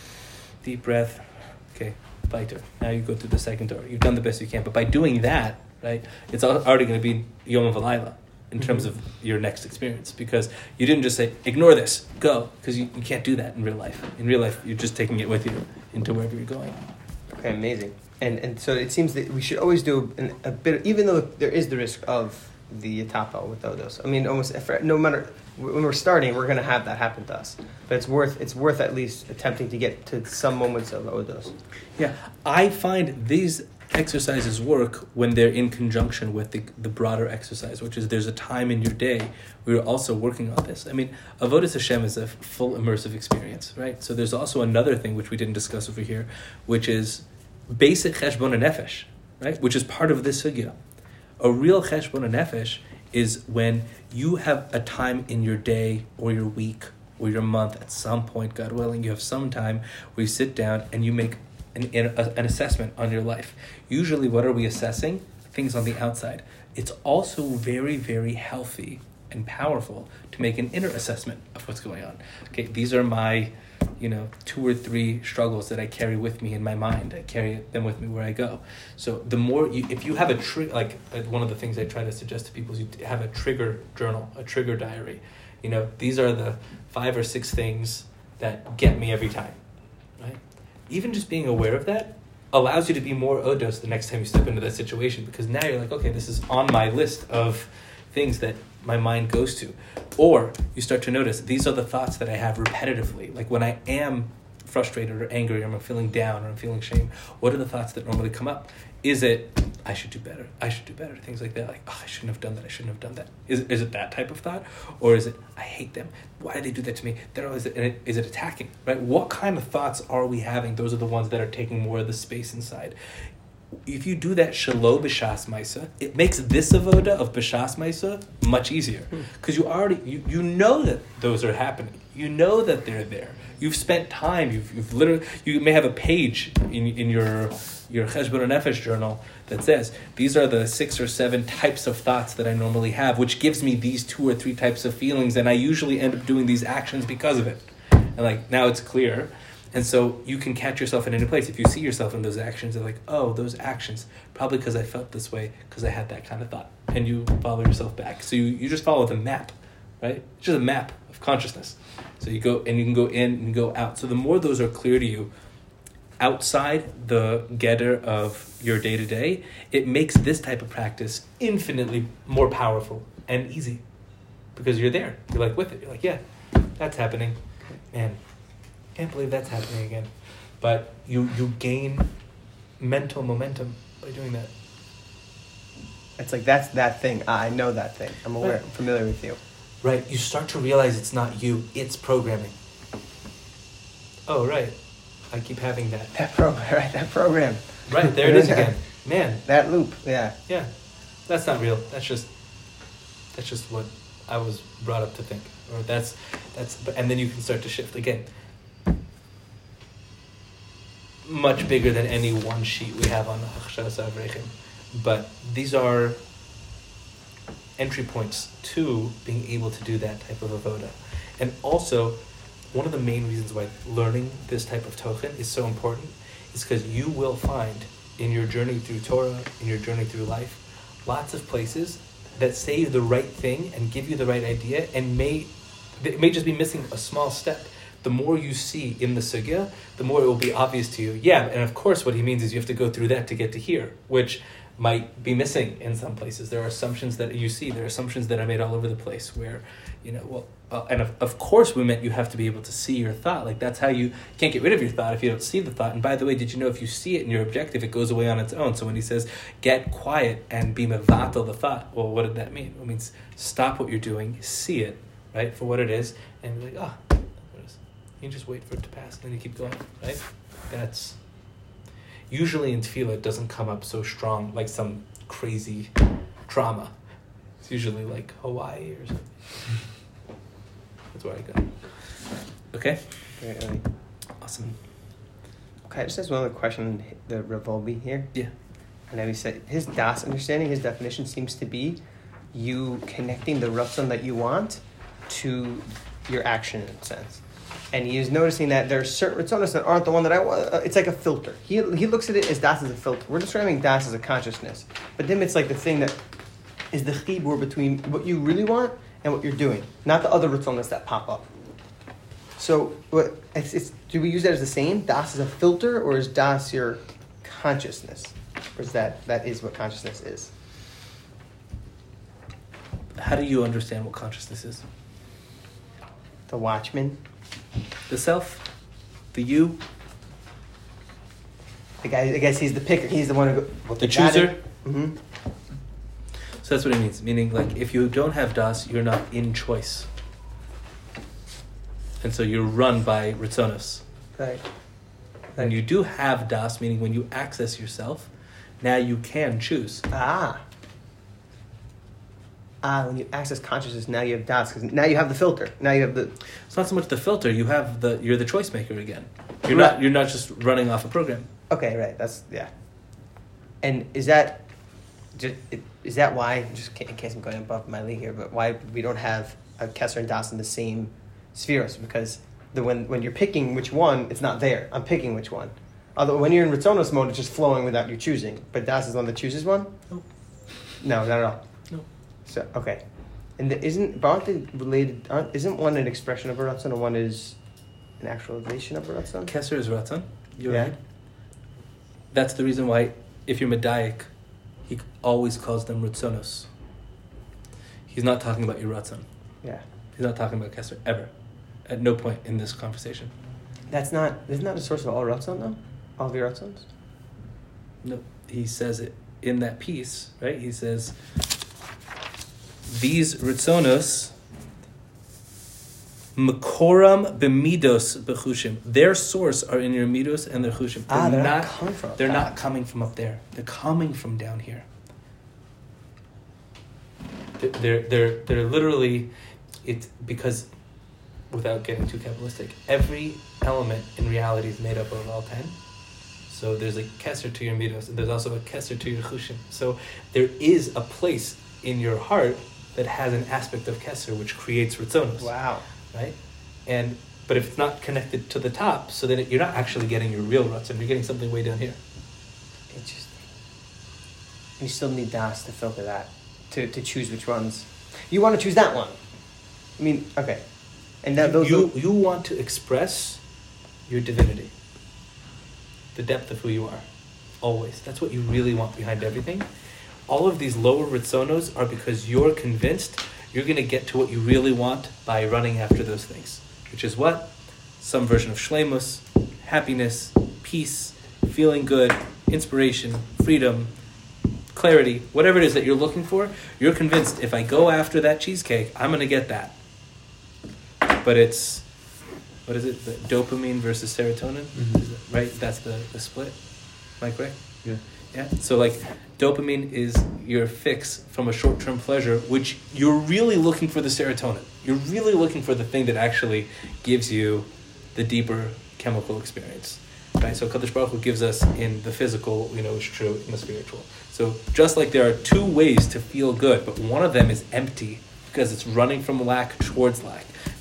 Deep breath. Okay. Weiter. Now you go through the second door. You've done the best you can. But by doing that, right, it's already going to be Yom V'Layla in terms of your next experience, because you didn't just say, ignore this, go, because you, you can't do that in real life. In real life, you're just taking it with you into wherever you're going. Okay, amazing. And and so it seems that we should always do an, a bit, even though there is the risk of the etapa with Odos. I mean, almost no matter when we're starting, we're going to have that happen to us. But it's worth it's worth at least attempting to get to some moments of Odos. Yeah, I find these exercises work when they're in conjunction with the the broader exercise, which is there's a time in your day where you're also working on this. I mean, Avodas Hashem is a full immersive experience, right? So there's also another thing which we didn't discuss over here, which is basic cheshbon nefesh, right? Which is part of this sugya. A real cheshbon nefesh is when you have a time in your day or your week or your month, at some point, God willing, you have some time where you sit down and you make an, an assessment on your life. Usually, what are we assessing? Things on the outside. It's also very, very healthy and powerful to make an inner assessment of what's going on. Okay, these are my, you know, two or three struggles that I carry with me in my mind. I carry them with me where I go. So the more you, if you have a trigger, like one of the things I try to suggest to people is you have a trigger journal, a trigger diary. You know, these are the five or six things that get me every time, right? Even just being aware of that allows you to be more odos the next time you step into that situation, because now you're like, okay, this is on my list of things that my mind goes to. Or you start to notice these are the thoughts that I have repetitively. Like when I am frustrated or angry or I'm feeling down or I'm feeling shame, what are the thoughts that normally come up? Is it, I should do better, I should do better, things like that, like, oh, I shouldn't have done that, I shouldn't have done that. Is, is it that type of thought? Or is it, I hate them, why do they do that to me? They're always, and it, is it attacking, right? What kind of thoughts are we having? Those are the ones that are taking more of the space inside. If you do that shelo b'shas ma'isa, it makes this avoda of b'shas ma'isa much easier, because you already you, you know that those are happening. You know that they're there. You've spent time. You've you've literally you may have a page in in your your cheshbon nefesh journal that says these are the six or seven types of thoughts that I normally have, which gives me these two or three types of feelings, and I usually end up doing these actions because of it. And like now it's clear. And so you can catch yourself in any place. If you see yourself in those actions, they're like, oh, those actions, probably because I felt this way, because I had that kind of thought. And you follow yourself back. So you, you just follow the map, right? It's just a map of consciousness. So you go, and you can go in and go out. So the more those are clear to you, outside the getter of your day-to-day, it makes this type of practice infinitely more powerful and easy. Because you're there. You're like with it. You're like, yeah, that's happening. Man, can't believe that's happening again. But you you gain mental momentum by doing that. It's like, that's that thing. I know that thing. I'm aware. Right. I'm familiar with you. Right. You start to realize it's not you. It's programming. Oh, right. I keep having that. That program, right? That program. Right. There it is again. Man. That loop. Yeah. Yeah. That's not real. That's just that's just what I was brought up to think. Or that's that's. And then you can start to shift again. Much bigger than any one sheet we have on Hachshas Avrechim. But these are entry points to being able to do that type of avoda. And also, one of the main reasons why learning this type of tochen is so important is because you will find in your journey through Torah, in your journey through life, lots of places that say the right thing and give you the right idea, and may it may just be missing a small step. The more you see in the sugya, the more it will be obvious to you. Yeah, and of course what he means is you have to go through that to get to here, which might be missing in some places. There are assumptions that you see, there are assumptions that are made all over the place where, you know, well, uh, and of, of course we meant you have to be able to see your thought. Like that's how you, you can't get rid of your thought if you don't see the thought. And by the way, did you know if you see it in your objective, it goes away on its own. So when he says, get quiet and be mevatel the thought, well, what did that mean? It means stop what you're doing, see it, right, for what it is, and be like, ah, oh, what is it? You just wait for it to pass, and then you keep going, right? That's... Usually in tefillah, it doesn't come up so strong, like some crazy trauma. It's usually like Hawaii or something. That's where I go. Okay? Very early. Awesome. Okay, I just have one other question. The Revolbi here. Yeah. I know he said his das understanding, his definition seems to be you connecting the ratzon that you want to your action in a sense. And he is noticing that there are certain ritzonos that aren't the one that I want. Uh, it's like a filter. He he looks at it as das as a filter. We're describing das as a consciousness. But then it's like the thing that is the chibur between what you really want and what you're doing, not the other ritzonos that pop up. So what, it's, it's, do we use that as the same? Das is a filter, or is das your consciousness? Or is that that is what consciousness is? How do you understand what consciousness is? The watchman. The self? The you? The guy, the guy sees the picker. He's the one who... Well, the chooser? Mm-hmm. So that's what it means. Meaning, like, if you don't have das, you're not in choice. And so you're run by ritzonos. Right. When you do have das, meaning when you access yourself, now you can choose. Ah. Ah, when you access consciousness, now you have das, because now you have the filter. Now you have the... It's not so much the filter. You have the. You're the choice maker again. You're Right. not. You're not just running off a program. Okay, right. That's... Yeah. And is that... Just, is that why, just in case I'm going above my league here, but why we don't have a Kesser and Das in the same spheres? Because the when when you're picking which one, it's not there. I'm picking which one. Although when you're in Ritzonos mode, it's just flowing without you choosing. But Das is the one that chooses one? No. No, not at all. No. So, okay. And the, isn't, but aren't they related, aren't, isn't one an expression of a Ratzon and one is an actualization of a Ratzon? Kesser is ratzon. You're Yeah. right. That's the reason why, if you're medayik, he always calls them ritzonos. He's not talking about your ratzon. Yeah. He's not talking about Kesser ever. At no point in this conversation. That's not, isn't that a source of all Ratzon though? All of your Ratzons? No, he says it in that piece, right? He says, these ritzonos, Makoram b'midos b'chushim. Their source are in your midos and their chushim. Ah, they're not coming from up They're top. not coming from up there. They're coming from down here. They're they're they're literally, it's because, without getting too Kabbalistic, every element in reality is made up of all ten. So there's a kesser to your midos, and there's also a kesser to your chushim. So there is a place in your heart that has an aspect of kesser which creates ritzonos. Wow. Right? And but if it's not connected to the top, so then it, you're not actually getting your real ratzon. You're getting something way down here. Interesting. You still need Das to filter that, to, to choose which ones. You want to choose that one. I mean, okay. And that, those you are- you want to express your divinity, the depth of who you are, always. That's what you really want behind everything. All of these lower ritzonos are because you're convinced you're going to get to what you really want by running after those things, which is what? Some version of shleimus, happiness, peace, feeling good, inspiration, freedom, clarity, whatever it is that you're looking for. You're convinced if I go after that cheesecake, I'm going to get that. But it's, what is it? The dopamine versus serotonin, Mm-hmm. Is it, right? That's the, the split. Am I correct? Yeah. Yeah. So like, dopamine is your fix from a short-term pleasure, which you're really looking for the serotonin. You're really looking for the thing that actually gives you the deeper chemical experience. Right? So Kadosh Baruch Hu gives us in the physical what we know is true in the spiritual. So just like there are two ways to feel good, but one of them is empty because it's running from lack towards lack.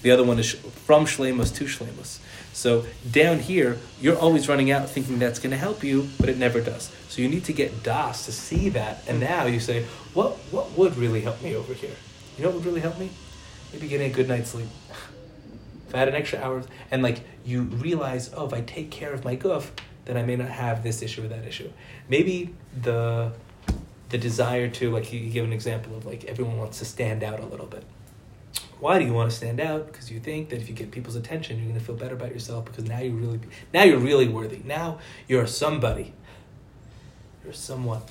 The other one is sh- from shleimus to shleimus. So down here, you're always running out thinking that's going to help you, but it never does. So you need to get das to see that, and now you say, what what would really help me over here? You know what would really help me? Maybe getting a good night's sleep. If I had an extra hour, and like you realize, oh, if I take care of my guf, then I may not have this issue or that issue. Maybe the the desire to, like you give an example of like everyone wants to stand out a little bit. Why do you want to stand out? Because you think that if you get people's attention, you're going to feel better about yourself because now you're really, now you're really worthy. Now you're somebody. You're someone.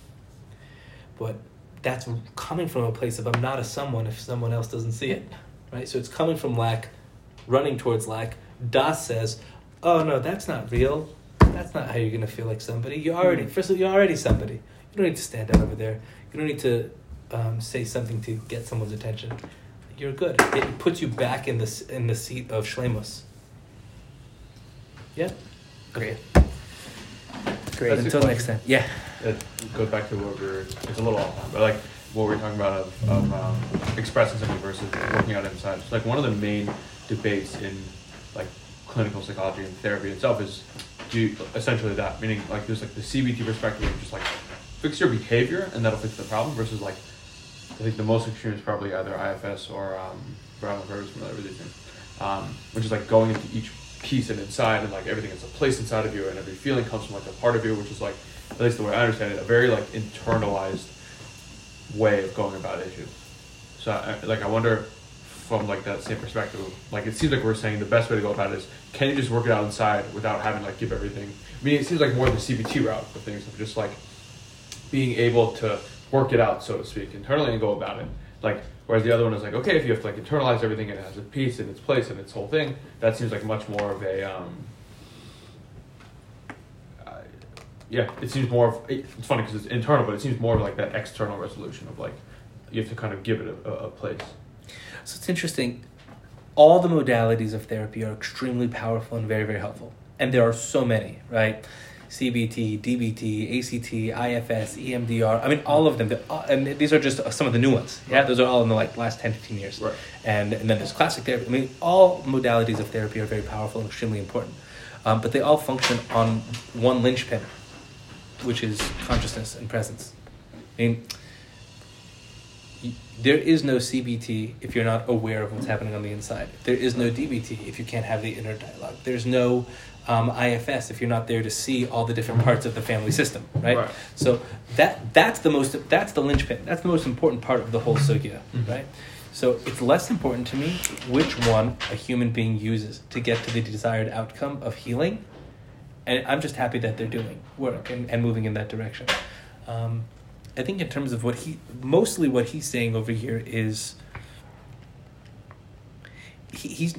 But that's coming from a place of I'm not a someone if someone else doesn't see it, right? So it's coming from lack, running towards lack. Das says, oh no, that's not real. That's not how you're going to feel like somebody. You're already, first of all, you're already somebody. You don't need to stand out over there. You don't need to um, say something to get someone's attention. You're good. It puts you back in the in the seat of shleimus. Yeah. Great. Great. That's Until the next time. Yeah. It goes back to what we were, it's a little off time, but like what we were talking about of, of um, expressing something versus working out inside. It's like one of the main debates in like clinical psychology and therapy itself is do you, essentially that, meaning like there's like the C B T perspective of just like fix your behavior and that'll fix the problem versus like I think the most extreme is probably either I F S or um, Brown and Burroughs, familiar with these things, um, which is like going into each piece and inside and like everything is a place inside of you and every feeling comes from like a part of you, which is like, at least the way I understand it, a very like internalized way of going about issues. So I, like I wonder from like that same perspective, like it seems like we're saying the best way to go about it is can you just work it out inside without having like give everything. I mean, it seems like more the C B T route of things of just like being able to work it out, so to speak, internally and go about it. Like, whereas the other one is like, okay, if you have to like internalize everything and it has a piece in its place and its whole thing, that seems like much more of a, um, uh, yeah, it seems more of, it's funny because it's internal, but it seems more of like that external resolution of like, you have to kind of give it a, a place. So it's interesting. All the modalities of therapy are extremely powerful and very, very helpful. And there are so many, right? C B T, D B T, A C T, I F S, E M D R. I mean, all of them. All, and these are just some of the new ones. Yeah, those are all in the like last ten, fifteen years. Right. And and then there's classic therapy. I mean, all modalities of therapy are very powerful and extremely important. Um, but they all function on one linchpin, which is consciousness and presence. I mean, y- there is no C B T if you're not aware of what's happening on the inside. There is no D B T if you can't have the inner dialogue. There's no Um, I F S if you're not there to see all the different parts of the family system, right? Right. So that that's the most that's the linchpin. That's the most important part of the whole sugya, Mm-hmm. right? So it's less important to me which one a human being uses to get to the desired outcome of healing, and I'm just happy that they're doing work and, and moving in that direction. Um, I think in terms of what he mostly what he's saying over here is he, he's.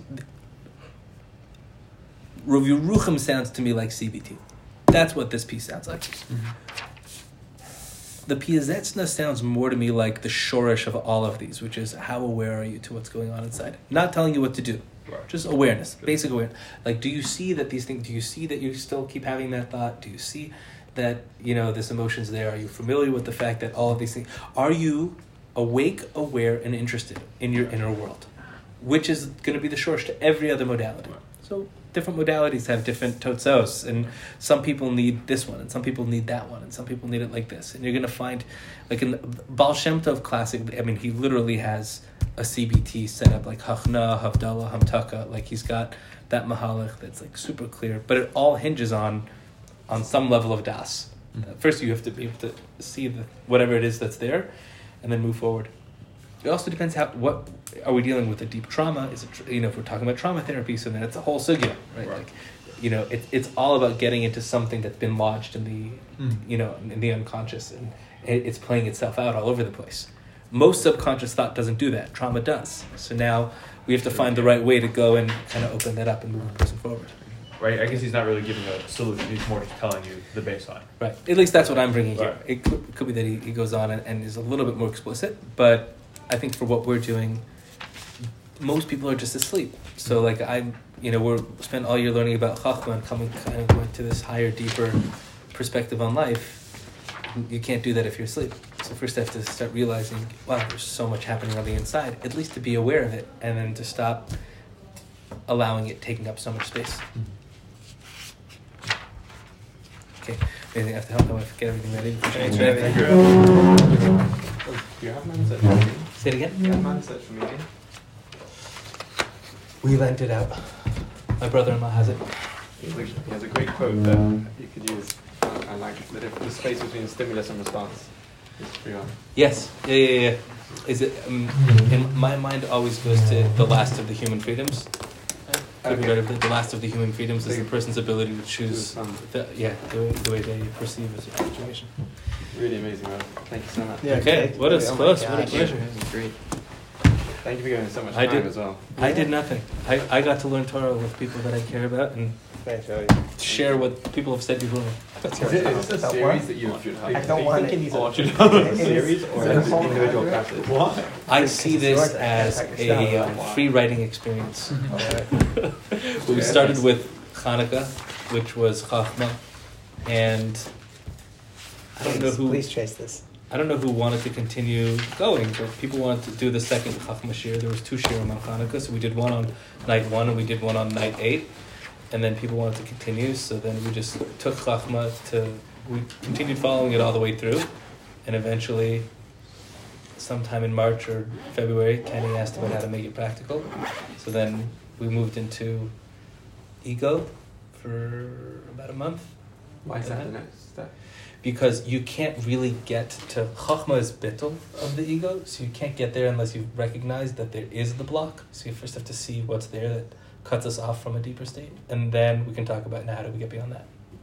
Rav Yerucham sounds to me like C B T. That's what this piece sounds like. Mm-hmm. The Piazetzna sounds more to me like the shorish of all of these, which is how aware are you to what's going on inside? Not telling you what to do. Right. Just awareness, basic awareness. Like, do you see that these things, do you see that you still keep having that thought? Do you see that, you know, this emotion's there? Are you familiar with the fact that all of these things, are you awake, aware, and interested in your inner world? Which is going to be the shorish to every other modality. So different modalities have different totzos, and some people need this one, and some people need that one, and some people need it like this. And you're going to find, like in the Baal Shem Tov classic, I mean, he literally has a C B T set up, like Hachna, Havdalah, Hamtaka, like he's got that Mahalach that's like super clear, but it all hinges on on some level of das. Mm-hmm. First you have to be able to see the whatever it is that's there, and then move forward. It also depends how, what, are we dealing with a deep trauma? Is it, you know, if we're talking about trauma therapy, so then it's a whole sugya, right? Right. Like, you know, it, it's all about getting into something that's been lodged in the, Mm. you know, in the unconscious, and it, it's playing itself out all over the place. Most subconscious thought doesn't do that. Trauma does. So now we have to find the right way to go and kind of open that up and move the person forward. Right, I guess he's not really giving a solution, he's more just telling you the baseline. Right. At least that's what I'm bringing here. Right. It could, it could be that he, he goes on and, and is a little bit more explicit, but I think for what we're doing, most people are just asleep. So like I'm, you know, we're spend all year learning about Chachma and coming kind of going to this higher, deeper perspective on life. You can't do that if you're asleep. So first I have to start realizing, wow, there's so much happening on the inside, at least to be aware of it, and then to stop allowing it taking up so much space. Okay, anything I have to help my wife get everything ready? Thanks, Ready? ready. Do you have mindset for meeting? Say it again? Do you have mindset for meeting? We lent it out. My brother-in-law has it. He has a, he has a great quote that you could use. I like the, diff- the space between stimulus and response. It's pretty on. Yes, yeah, yeah, yeah. Is it? Um, in my mind, always goes to the last of the human freedoms. Could be better, but the last of the human freedoms is the person's ability to choose. The, yeah, the, the way they perceive a situation. Really amazing, Rob. Thank you so much. Yeah, Okay, okay. what a Oh my close, what a gosh. pleasure. This is great. Thank you for giving us so much I time did- as well. I did nothing. I, I got to learn Torah with people that I care about and Thanks, Joey. share what people have said before. That's Is it, is this a That series work? that you I I don't want it. Or should It a is- series or is it a is it whole individual other- classes? Why? I Because see it's this yours, I as can't touch a that. uh, free writing experience. Alright. We started with Hanukkah, which was Chachma, and I don't know Please- who Please trace this. I don't know who wanted to continue going, but people wanted to do the second Chachma Shir. There was two Shirim on Hanukkah, so we did one on night one and we did one on night eight, and then people wanted to continue, so then we just took Chachma to, we continued following it all the way through, and eventually, sometime in March or February, Kenny asked about how to make it practical, so then we moved into Ego for about a month. Why is that the next step? Because you can't really get to Chachma is bittul of the ego, so you can't get there unless you recognize that there is the block. So you first have to see what's there that cuts us off from a deeper state, and then we can talk about now how do we get beyond that.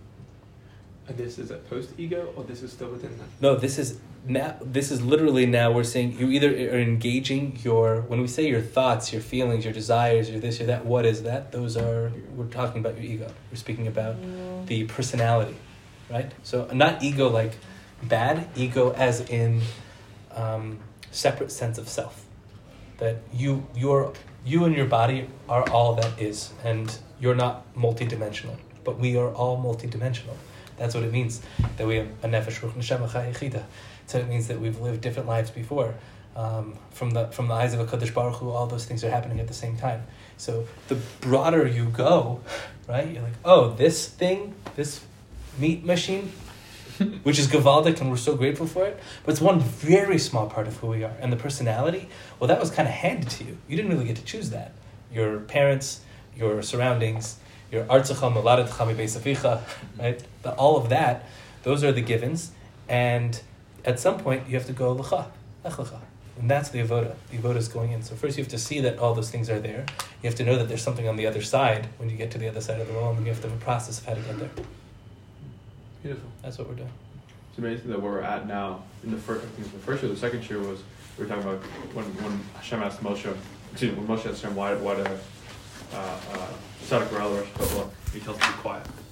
And this is a post-ego, or this is still within that? No, this is now. This is literally now we're saying you either are engaging your when we say your thoughts, your feelings, your desires, your this, your that. What is that? Those are we're talking about your ego. We're speaking about the personality. Right? So not ego like bad, ego as in um, separate sense of self. That you you're you and your body are all that is, and you're not multidimensional. But we are all multidimensional. That's what it means. That we have a nefesh, ruch, neshama, chai, yechida. So it means that we've lived different lives before. Um, from the from the eyes of a Kadosh Baruch Hu, all those things are happening at the same time. So the broader you go, right? You're like, oh, this thing, this meat machine, which is Gavaldic, and we're so grateful for it, but it's one very small part of who we are. And the personality, well, that was kind of handed to you. You didn't really get to choose that. Your parents, your surroundings, your artzachal meladetcha mibeis avicha, right? The, all of that, those are the givens. And at some point, you have to go lecha, lech lecha. And that's the avoda. The avoda is going in. So first you have to see that all those things are there. You have to know that there's something on the other side when you get to the other side of the wall, and then you have to have a process of how to get there. Beautiful. That's what we're doing. It's amazing that where we're at now. In the first, I think the first year, the second year was we were talking about when when Hashem asked Moshe, excuse me, when Moshe asked Hashem why why to uh, uh, Sadak Barel, he tells him to be quiet.